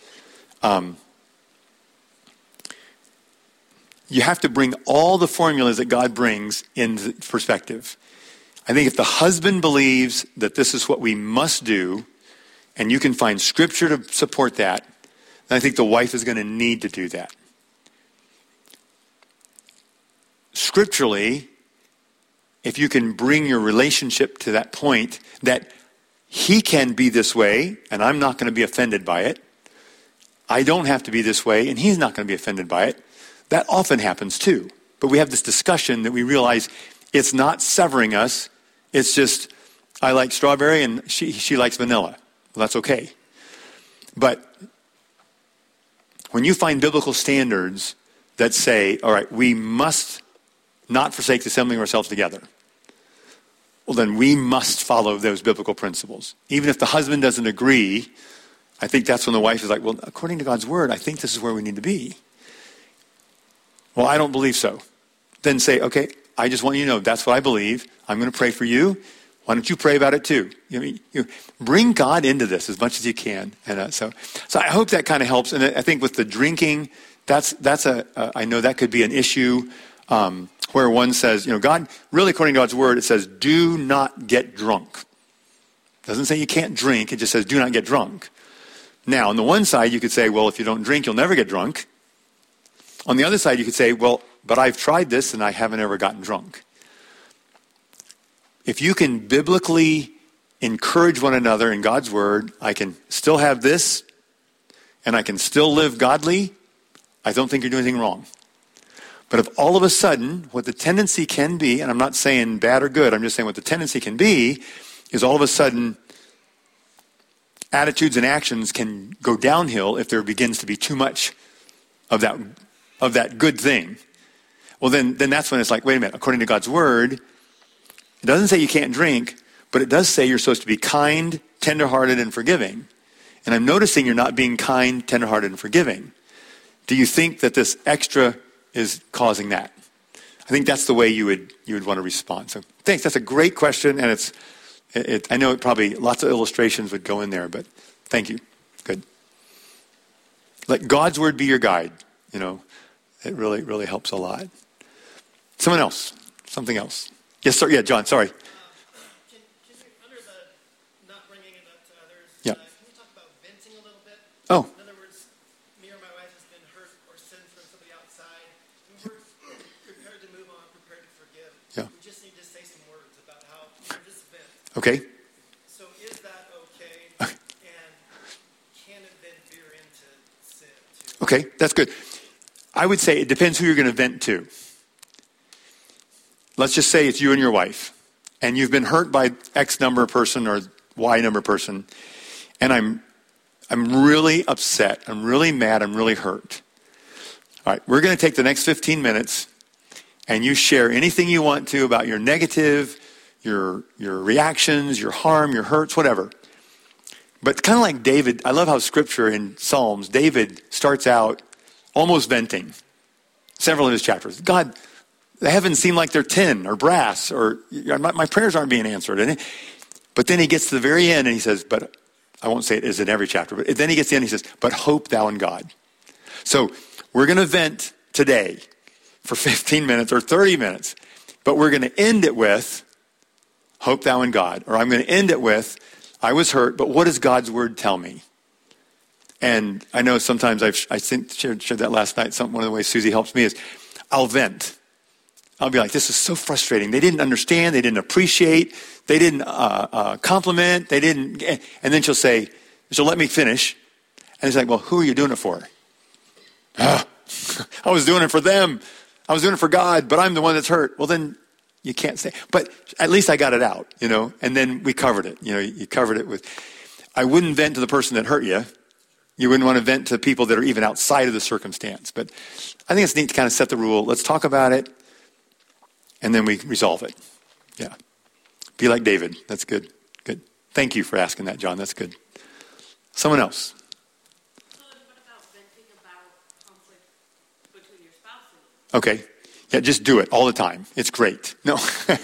[SPEAKER 1] You have to bring all the formulas that God brings into perspective. I think if the husband believes that this is what we must do, and you can find scripture to support that, then I think the wife is going to need to do that. Scripturally, if you can bring your relationship to that point that he can be this way, and I'm not going to be offended by it. I don't have to be this way, and he's not going to be offended by it. That often happens too. But we have this discussion that we realize it's not severing us. It's just, I like strawberry and she likes vanilla. Well, that's okay. But when you find biblical standards that say, all right, we must not forsake the assembling of ourselves together, well, then we must follow those biblical principles. Even if the husband doesn't agree, I think that's when the wife is like, well, according to God's word, I think this is where we need to be. Well, I don't believe so. Then say, okay, I just want you to know that's what I believe. I'm going to pray for you. Why don't you pray about it too? You bring God into this as much as you can. And so I hope that kind of helps. And I think with the drinking, I know that could be an issue. Where one says, God, really according to God's word, it says, do not get drunk. It doesn't say you can't drink. It just says, do not get drunk. Now, on the one side, you could say, well, if you don't drink, you'll never get drunk. On the other side, you could say, well, but I've tried this and I haven't ever gotten drunk. If you can biblically encourage one another in God's word, I can still have this and I can still live godly, I don't think you're doing anything wrong. But if all of a sudden, what the tendency can be, and I'm not saying bad or good, I'm just saying what the tendency can be, is all of a sudden attitudes and actions can go downhill if there begins to be too much of that good thing. Well, then that's when it's like, wait a minute, according to God's word, it doesn't say you can't drink, but it does say you're supposed to be kind, tenderhearted, and forgiving. And I'm noticing you're not being kind, tenderhearted, and forgiving. Do you think that this extra is causing that? I think that's the way you would want to respond. So thanks. That's a great question, and I know it probably lots of illustrations would go in there, but thank you. Good. Let God's word be your guide. It really, really helps a lot. Someone else. Something else. Yes, sir. Yeah, John. Sorry.
[SPEAKER 4] Can you, under the not bringing it up to others,
[SPEAKER 1] yeah.
[SPEAKER 4] Can you talk about venting a little bit?
[SPEAKER 1] Oh.
[SPEAKER 4] In other words, me or my wife has been hurt or sinned from somebody outside. And we're prepared to move on, prepared to forgive.
[SPEAKER 1] Yeah.
[SPEAKER 4] We just need to say some words about how we're just vent.
[SPEAKER 1] Okay.
[SPEAKER 4] So is that okay? And can it then veer into sin too?
[SPEAKER 1] Okay, that's good. I would say it depends who you're going to vent to. Let's just say it's you and your wife, and you've been hurt by X number person or Y number person, and I'm really upset, I'm really mad, I'm really hurt. All right, we're going to take the next 15 minutes, and you share anything you want to about your negative, your reactions, your harm, your hurts, whatever. But kind of like David, I love how scripture in Psalms, David starts out almost venting several of his chapters. God, the heavens seem like they're tin or brass, or my prayers aren't being answered. But then he gets to the very end and he says, but I won't say it is in every chapter, but then he gets to the end and he says, but hope thou in God. So we're going to vent today for 15 minutes or 30 minutes, but we're going to end it with hope thou in God. Or I'm going to end it with, I was hurt, but what does God's word tell me? And I know sometimes I shared that last night. One of the ways Susie helps me is I'll vent. I'll be like, this is so frustrating. They didn't understand. They didn't appreciate. They didn't compliment. They didn't. And then she'll let me finish. And it's like, well, who are you doing it for? I was doing it for them. I was doing it for God, but I'm the one that's hurt. Well, then you can't say. But at least I got it out, and then we covered it. You covered it with, I wouldn't vent to the person that hurt you. You wouldn't want to vent to people that are even outside of the circumstance. But I think it's neat to kind of set the rule. Let's talk about it, and then we resolve it. Yeah. Be like David. That's good. Good. Thank you for asking that, John. That's good. Someone else.
[SPEAKER 8] So what about venting about conflict between your spouses?
[SPEAKER 1] Okay. Yeah, just do it all the time. It's great. No.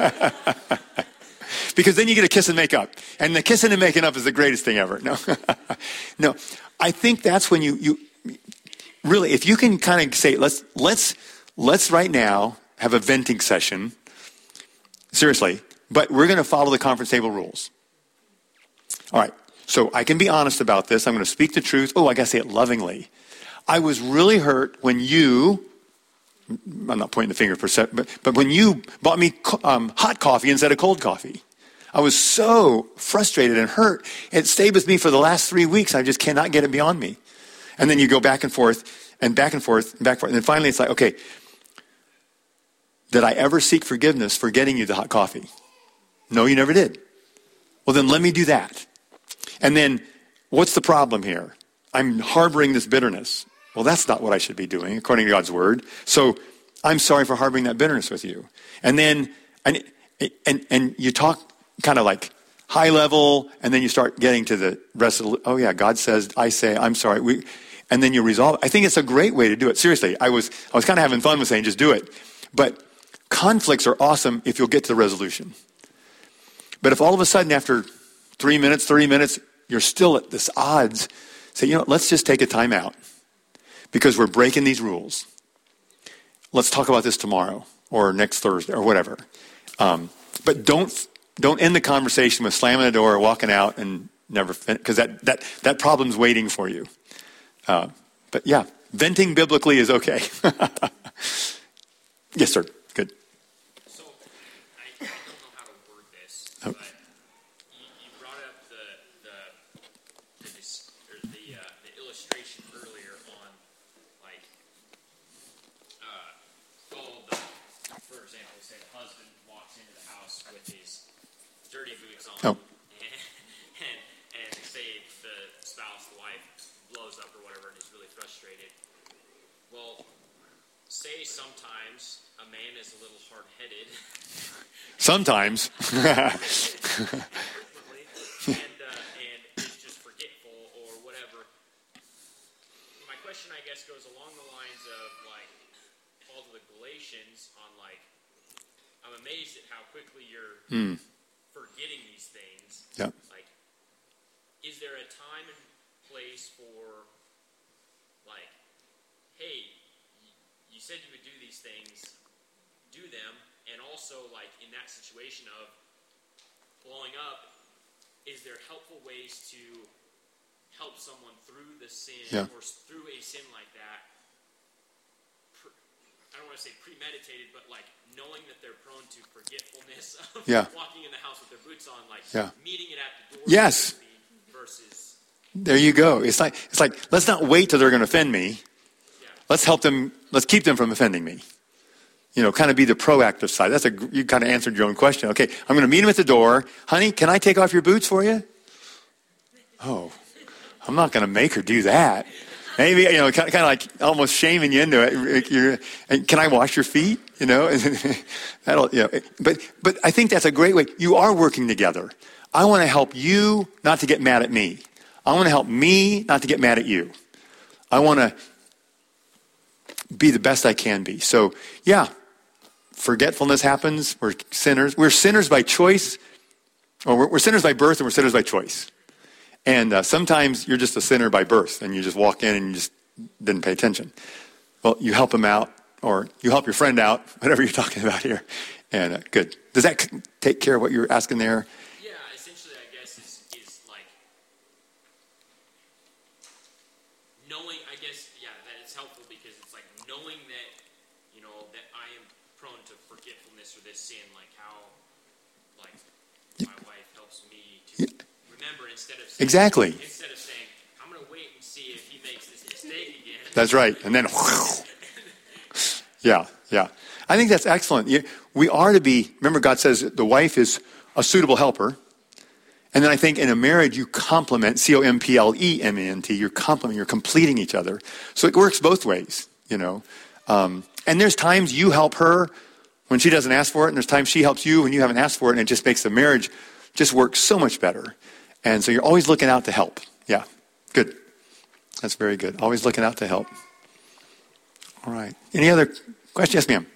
[SPEAKER 1] Because then you get a kiss and make up. And the kissing and making up is the greatest thing ever. No. No. I think that's when you really, if you can kind of say, let's right now have a venting session. Seriously. But we're going to follow the conference table rules. All right. So I can be honest about this. I'm going to speak the truth. Oh, I got to say it lovingly. I was really hurt when you, I'm not pointing the finger per se, but when you bought me hot coffee instead of cold coffee. I was so frustrated and hurt. It stayed with me for the last 3 weeks. I just cannot get it beyond me. And then you go back and forth and back and forth and back and forth. And then finally it's like, okay, did I ever seek forgiveness for getting you the hot coffee? No, you never did. Well, then let me do that. And then what's the problem here? I'm harboring this bitterness. Well, that's not what I should be doing according to God's word. So I'm sorry for harboring that bitterness with you. And then, and you talk kind of like high level, and then you start getting to the rest of the, oh yeah, God says, I say, I'm sorry. And then you resolve. I think it's a great way to do it. Seriously, I was kind of having fun with saying just do it. But conflicts are awesome if you'll get to the resolution. But if all of a sudden after 3 minutes, 30 minutes, you're still at this odds, say, you know, let's just take a time out because we're breaking these rules. Let's talk about this tomorrow or next Thursday or whatever. But don't end the conversation with slamming the door, walking out, and never finish, because that problem's waiting for you. But yeah, venting biblically is okay. Yes, sir. Good.
[SPEAKER 11] So I don't know how to word this, but you brought up the illustration earlier on, like, for example, say the husband walks into the house with his dirty boots on, and say the spouse, the wife, blows up or whatever and is really frustrated. Well, say sometimes a man is a little hard-headed.
[SPEAKER 1] Sometimes.
[SPEAKER 11] and is just forgetful or whatever. My question, I guess, goes along the lines of, like, Paul to the Galatians on, like, I'm amazed at how quickly you're forgetting these things.
[SPEAKER 1] Yeah.
[SPEAKER 11] Like, is there a time and place for, like, hey, you said you would do these things, do them, and also, like, in that situation of blowing up, is there helpful ways to help someone through the sin or through a sin like that? I don't want to say premeditated, but like knowing that they're prone to forgetfulness of walking in the house with their boots on, like meeting it at the door.
[SPEAKER 1] Yes.
[SPEAKER 11] Versus.
[SPEAKER 1] There you go. It's like let's not wait till they're going to offend me. Yeah. Let's help them. Let's keep them from offending me. You know, kind of be the proactive side. You kind of answered your own question. Okay, I'm going to meet him at the door. Honey, can I take off your boots for you? Oh, I'm not going to make her do that. Maybe, you know, kind of like almost shaming you into it. And can I wash your feet? You know, that'll, you know. But I think that's a great way. You are working together. I want to help you not to get mad at me. I want to help me not to get mad at you. I want to be the best I can be. So, yeah, forgetfulness happens. We're sinners. We're sinners by choice. Or we're sinners by birth and we're sinners by choice. And sometimes you're just a sinner by birth and you just walk in and you just didn't pay attention. Well, you help him out or you help your friend out, whatever you're talking about here. And good. Does that take care of what you're asking there?
[SPEAKER 11] Yeah, essentially, I guess, is like knowing, I guess, that it's helpful because it's like knowing that, you know, that I am prone to forgetfulness or this sin, like how, like, my wife helps me to remember instead of saying, I'm going to wait and see if he makes this mistake again.
[SPEAKER 1] That's right. And then, yeah. I think that's excellent. We are to be, remember God says the wife is a suitable helper. And then I think in a marriage you complement, complement, you're completing each other. So it works both ways, you know. And there's times you help her when she doesn't ask for it, and there's times she helps you when you haven't asked for it, and it just makes the marriage just work so much better. And so you're always looking out to help. Yeah, good. That's very good. Always looking out to help. All right. Any other questions? Yes, ma'am.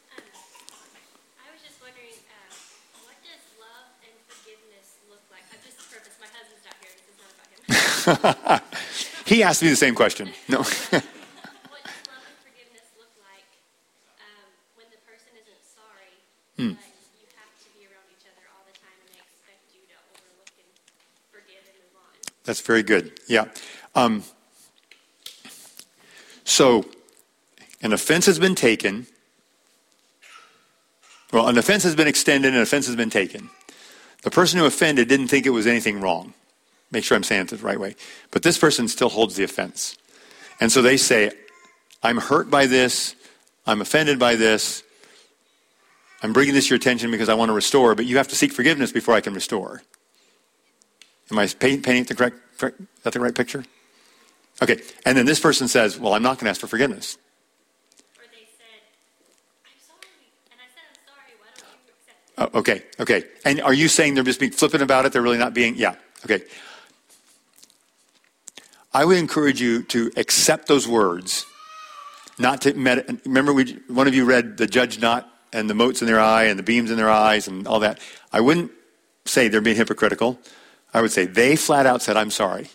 [SPEAKER 9] I was just wondering, what does love and forgiveness look like? I'm just purpose. My husband's not here. This is not about him.
[SPEAKER 1] He asked me the same question. No.
[SPEAKER 9] What does love and forgiveness look like when the person isn't sorry, but you have to be around each other all the time and they expect you to overlook and forgive and move on?
[SPEAKER 1] That's very good. Yeah. So an offense has been taken. Well, an offense has been extended and an offense has been taken. The person who offended didn't think it was anything wrong. Make sure I'm saying it the right way. But this person still holds the offense. And so they say, I'm hurt by this. I'm offended by this. I'm bringing this to your attention because I want to restore, but you have to seek forgiveness before I can restore. Am I painting the correct, is that the right picture? Okay. And then this person says, well, I'm not going to ask for forgiveness.
[SPEAKER 9] Or they said, I'm sorry. And I said, I'm sorry. Why don't you accept it?
[SPEAKER 1] Oh, okay. And are you saying they're just being flippant about it? They're really not being, yeah. Okay. I would encourage you to accept those words, not to, remember one of you read the judge not and the motes in their eye and the beams in their eyes and all that. I wouldn't say they're being hypocritical. I would say they flat out said, I'm sorry.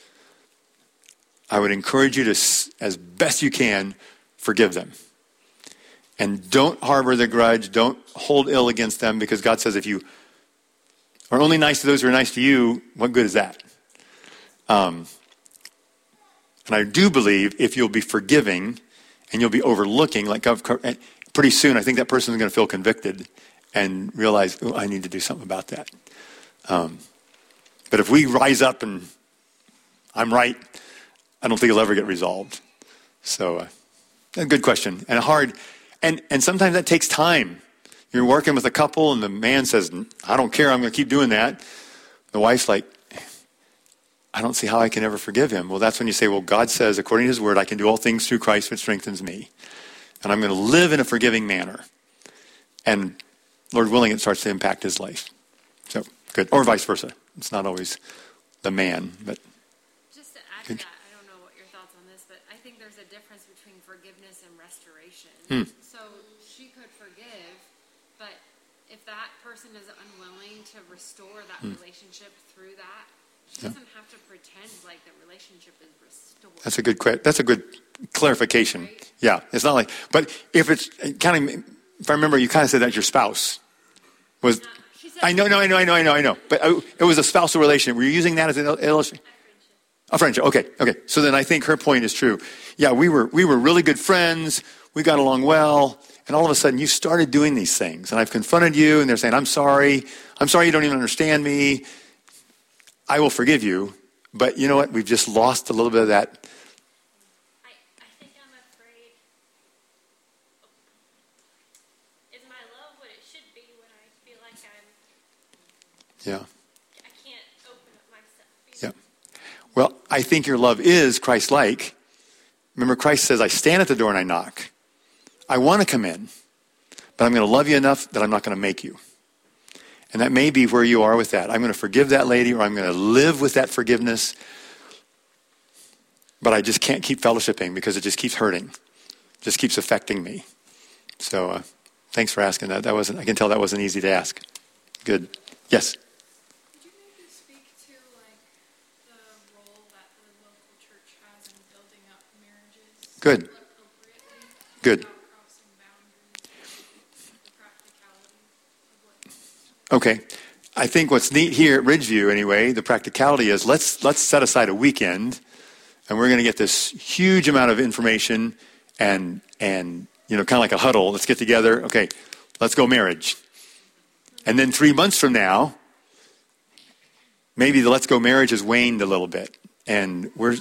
[SPEAKER 1] I would encourage you to, as best you can, forgive them. And don't harbor the grudge. Don't hold ill against them, because God says if you are only nice to those who are nice to you, what good is that? And I do believe if you'll be forgiving and you'll be overlooking, like pretty soon, I think that person is going to feel convicted and realize, oh, I need to do something about that. But if we rise up and I'm right, I don't think it'll ever get resolved. So, a good question and hard. And sometimes that takes time. You're working with a couple and the man says, I don't care, I'm going to keep doing that. The wife's like, I don't see how I can ever forgive him. Well, that's when you say, well, God says, according to his word, I can do all things through Christ, which strengthens me. And I'm going to live in a forgiving manner. And Lord willing, it starts to impact his life. So, good. Or vice versa. It's not always the man, but.
[SPEAKER 6] Just to add to that, I don't know what your thoughts on this, but I think there's a difference between forgiveness and restoration. So she could forgive, but if that person is unwilling to restore that relationship through that, she doesn't have to pretend like the relationship is restored.
[SPEAKER 1] That's a good clarification. Right? Yeah, it's not like, but if it's kind of, if I remember, you kind of said that your spouse was. I know. But it was a spousal relationship. Were you using that as an illustration? A friendship. Okay. So then I think her point is true. Yeah, we were really good friends. We got along well. And all of a sudden you started doing these things. And I've confronted you and they're saying, I'm sorry. I'm sorry you don't even understand me. I will forgive you. But you know what? We've just lost a little bit of that.
[SPEAKER 9] I think I'm afraid. Is my love what it should be when I feel like I can't open up myself?
[SPEAKER 1] Yeah. Well, I think your love is Christ-like. Remember, Christ says, I stand at the door and I knock. I want to come in, but I'm going to love you enough that I'm not going to make you. And that may be where you are with that. I'm going to forgive that lady, or I'm going to live with that forgiveness, but I just can't keep fellowshipping because it just keeps hurting. It just keeps affecting me. So thanks for asking that. I can tell that wasn't easy to ask. Good. Yes?
[SPEAKER 3] Could you maybe speak to the role that the local church has in building up marriages?
[SPEAKER 1] Good.
[SPEAKER 3] Appropriately?
[SPEAKER 1] Good.
[SPEAKER 3] Without crossing boundaries, the practicality of what.
[SPEAKER 1] Okay. I think what's neat here at Ridgeview, anyway, the practicality is let's set aside a weekend, and we're going to get this huge amount of information and kind of like a huddle. Let's get together. Okay, let's go marriage. And then 3 months from now, maybe the let's go marriage has waned a little bit, and we're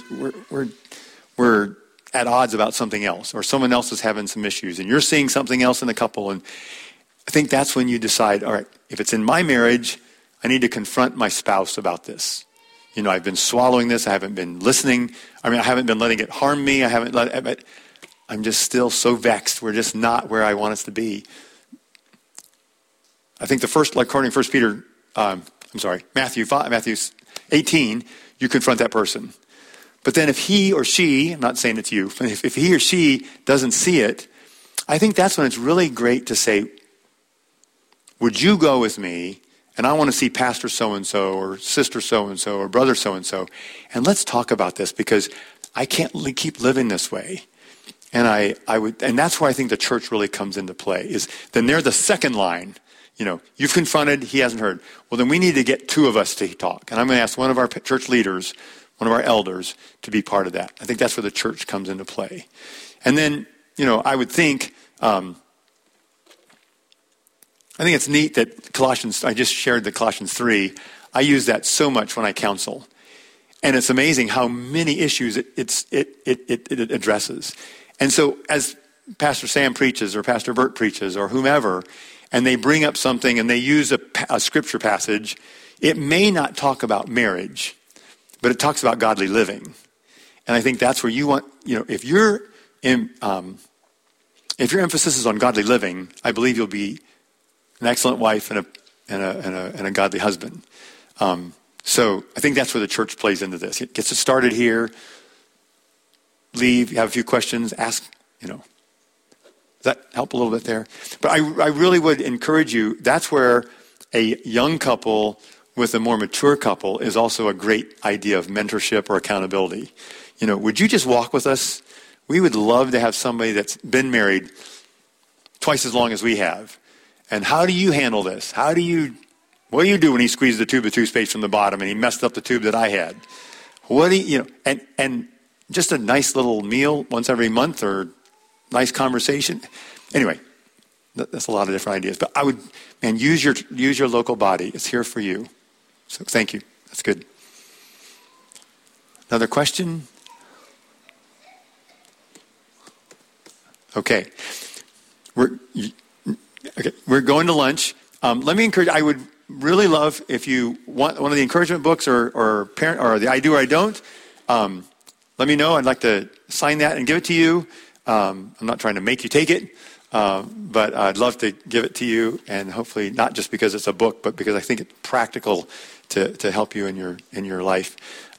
[SPEAKER 1] at odds about something else, or someone else is having some issues, and you're seeing something else in the couple, and I think that's when you decide, all right, if it's in my marriage, I need to confront my spouse about this. I've been swallowing this. I haven't been listening. I haven't been letting it harm me. I'm just still so vexed. We're just not where I want us to be. I think according to Matthew 18, you confront that person. But then if he or she, I'm not saying it's you, but if he or she doesn't see it, I think that's when it's really great to say, would you go with me? And I want to see Pastor so-and-so or Sister so-and-so or Brother so-and-so. And let's talk about this because I can't keep living this way. And and that's where I think the church really comes into play, is then they're the second line. You've confronted, he hasn't heard. Well, then we need to get two of us to talk. And I'm going to ask one of our church leaders, one of our elders, to be part of that. I think that's where the church comes into play. And then, I would think, I think it's neat that I just shared the Colossians 3. I use that so much when I counsel. And it's amazing how many issues it addresses. And so as Pastor Sam preaches or Pastor Bert preaches or whomever, and they bring up something and they use a scripture passage, it may not talk about marriage, but it talks about godly living. And I think that's where you want, if your emphasis is on godly living, I believe you'll be an excellent wife and a godly husband. So I think that's where the church plays into this. It gets it started here. Leave, you have a few questions, ask, Does that help a little bit there? But I really would encourage you, that's where a young couple with a more mature couple is also a great idea of mentorship or accountability. Would you just walk with us? We would love to have somebody that's been married twice as long as we have. And how do you handle this? What do you do when he squeezed the tube of toothpaste from the bottom and he messed up the tube that I had? And just a nice little meal once every month or nice conversation. Anyway, that's a lot of different ideas. But I would, use your local body. It's here for you. So thank you. That's good. Another question? Okay. We're going to lunch. Let me encourage, I would really love if you want one of the encouragement books or the I Do or I Don't, let me know. I'd like to sign that and give it to you. I'm not trying to make you take it, but I'd love to give it to you, and hopefully not just because it's a book, but because I think it's practical to help you in your life.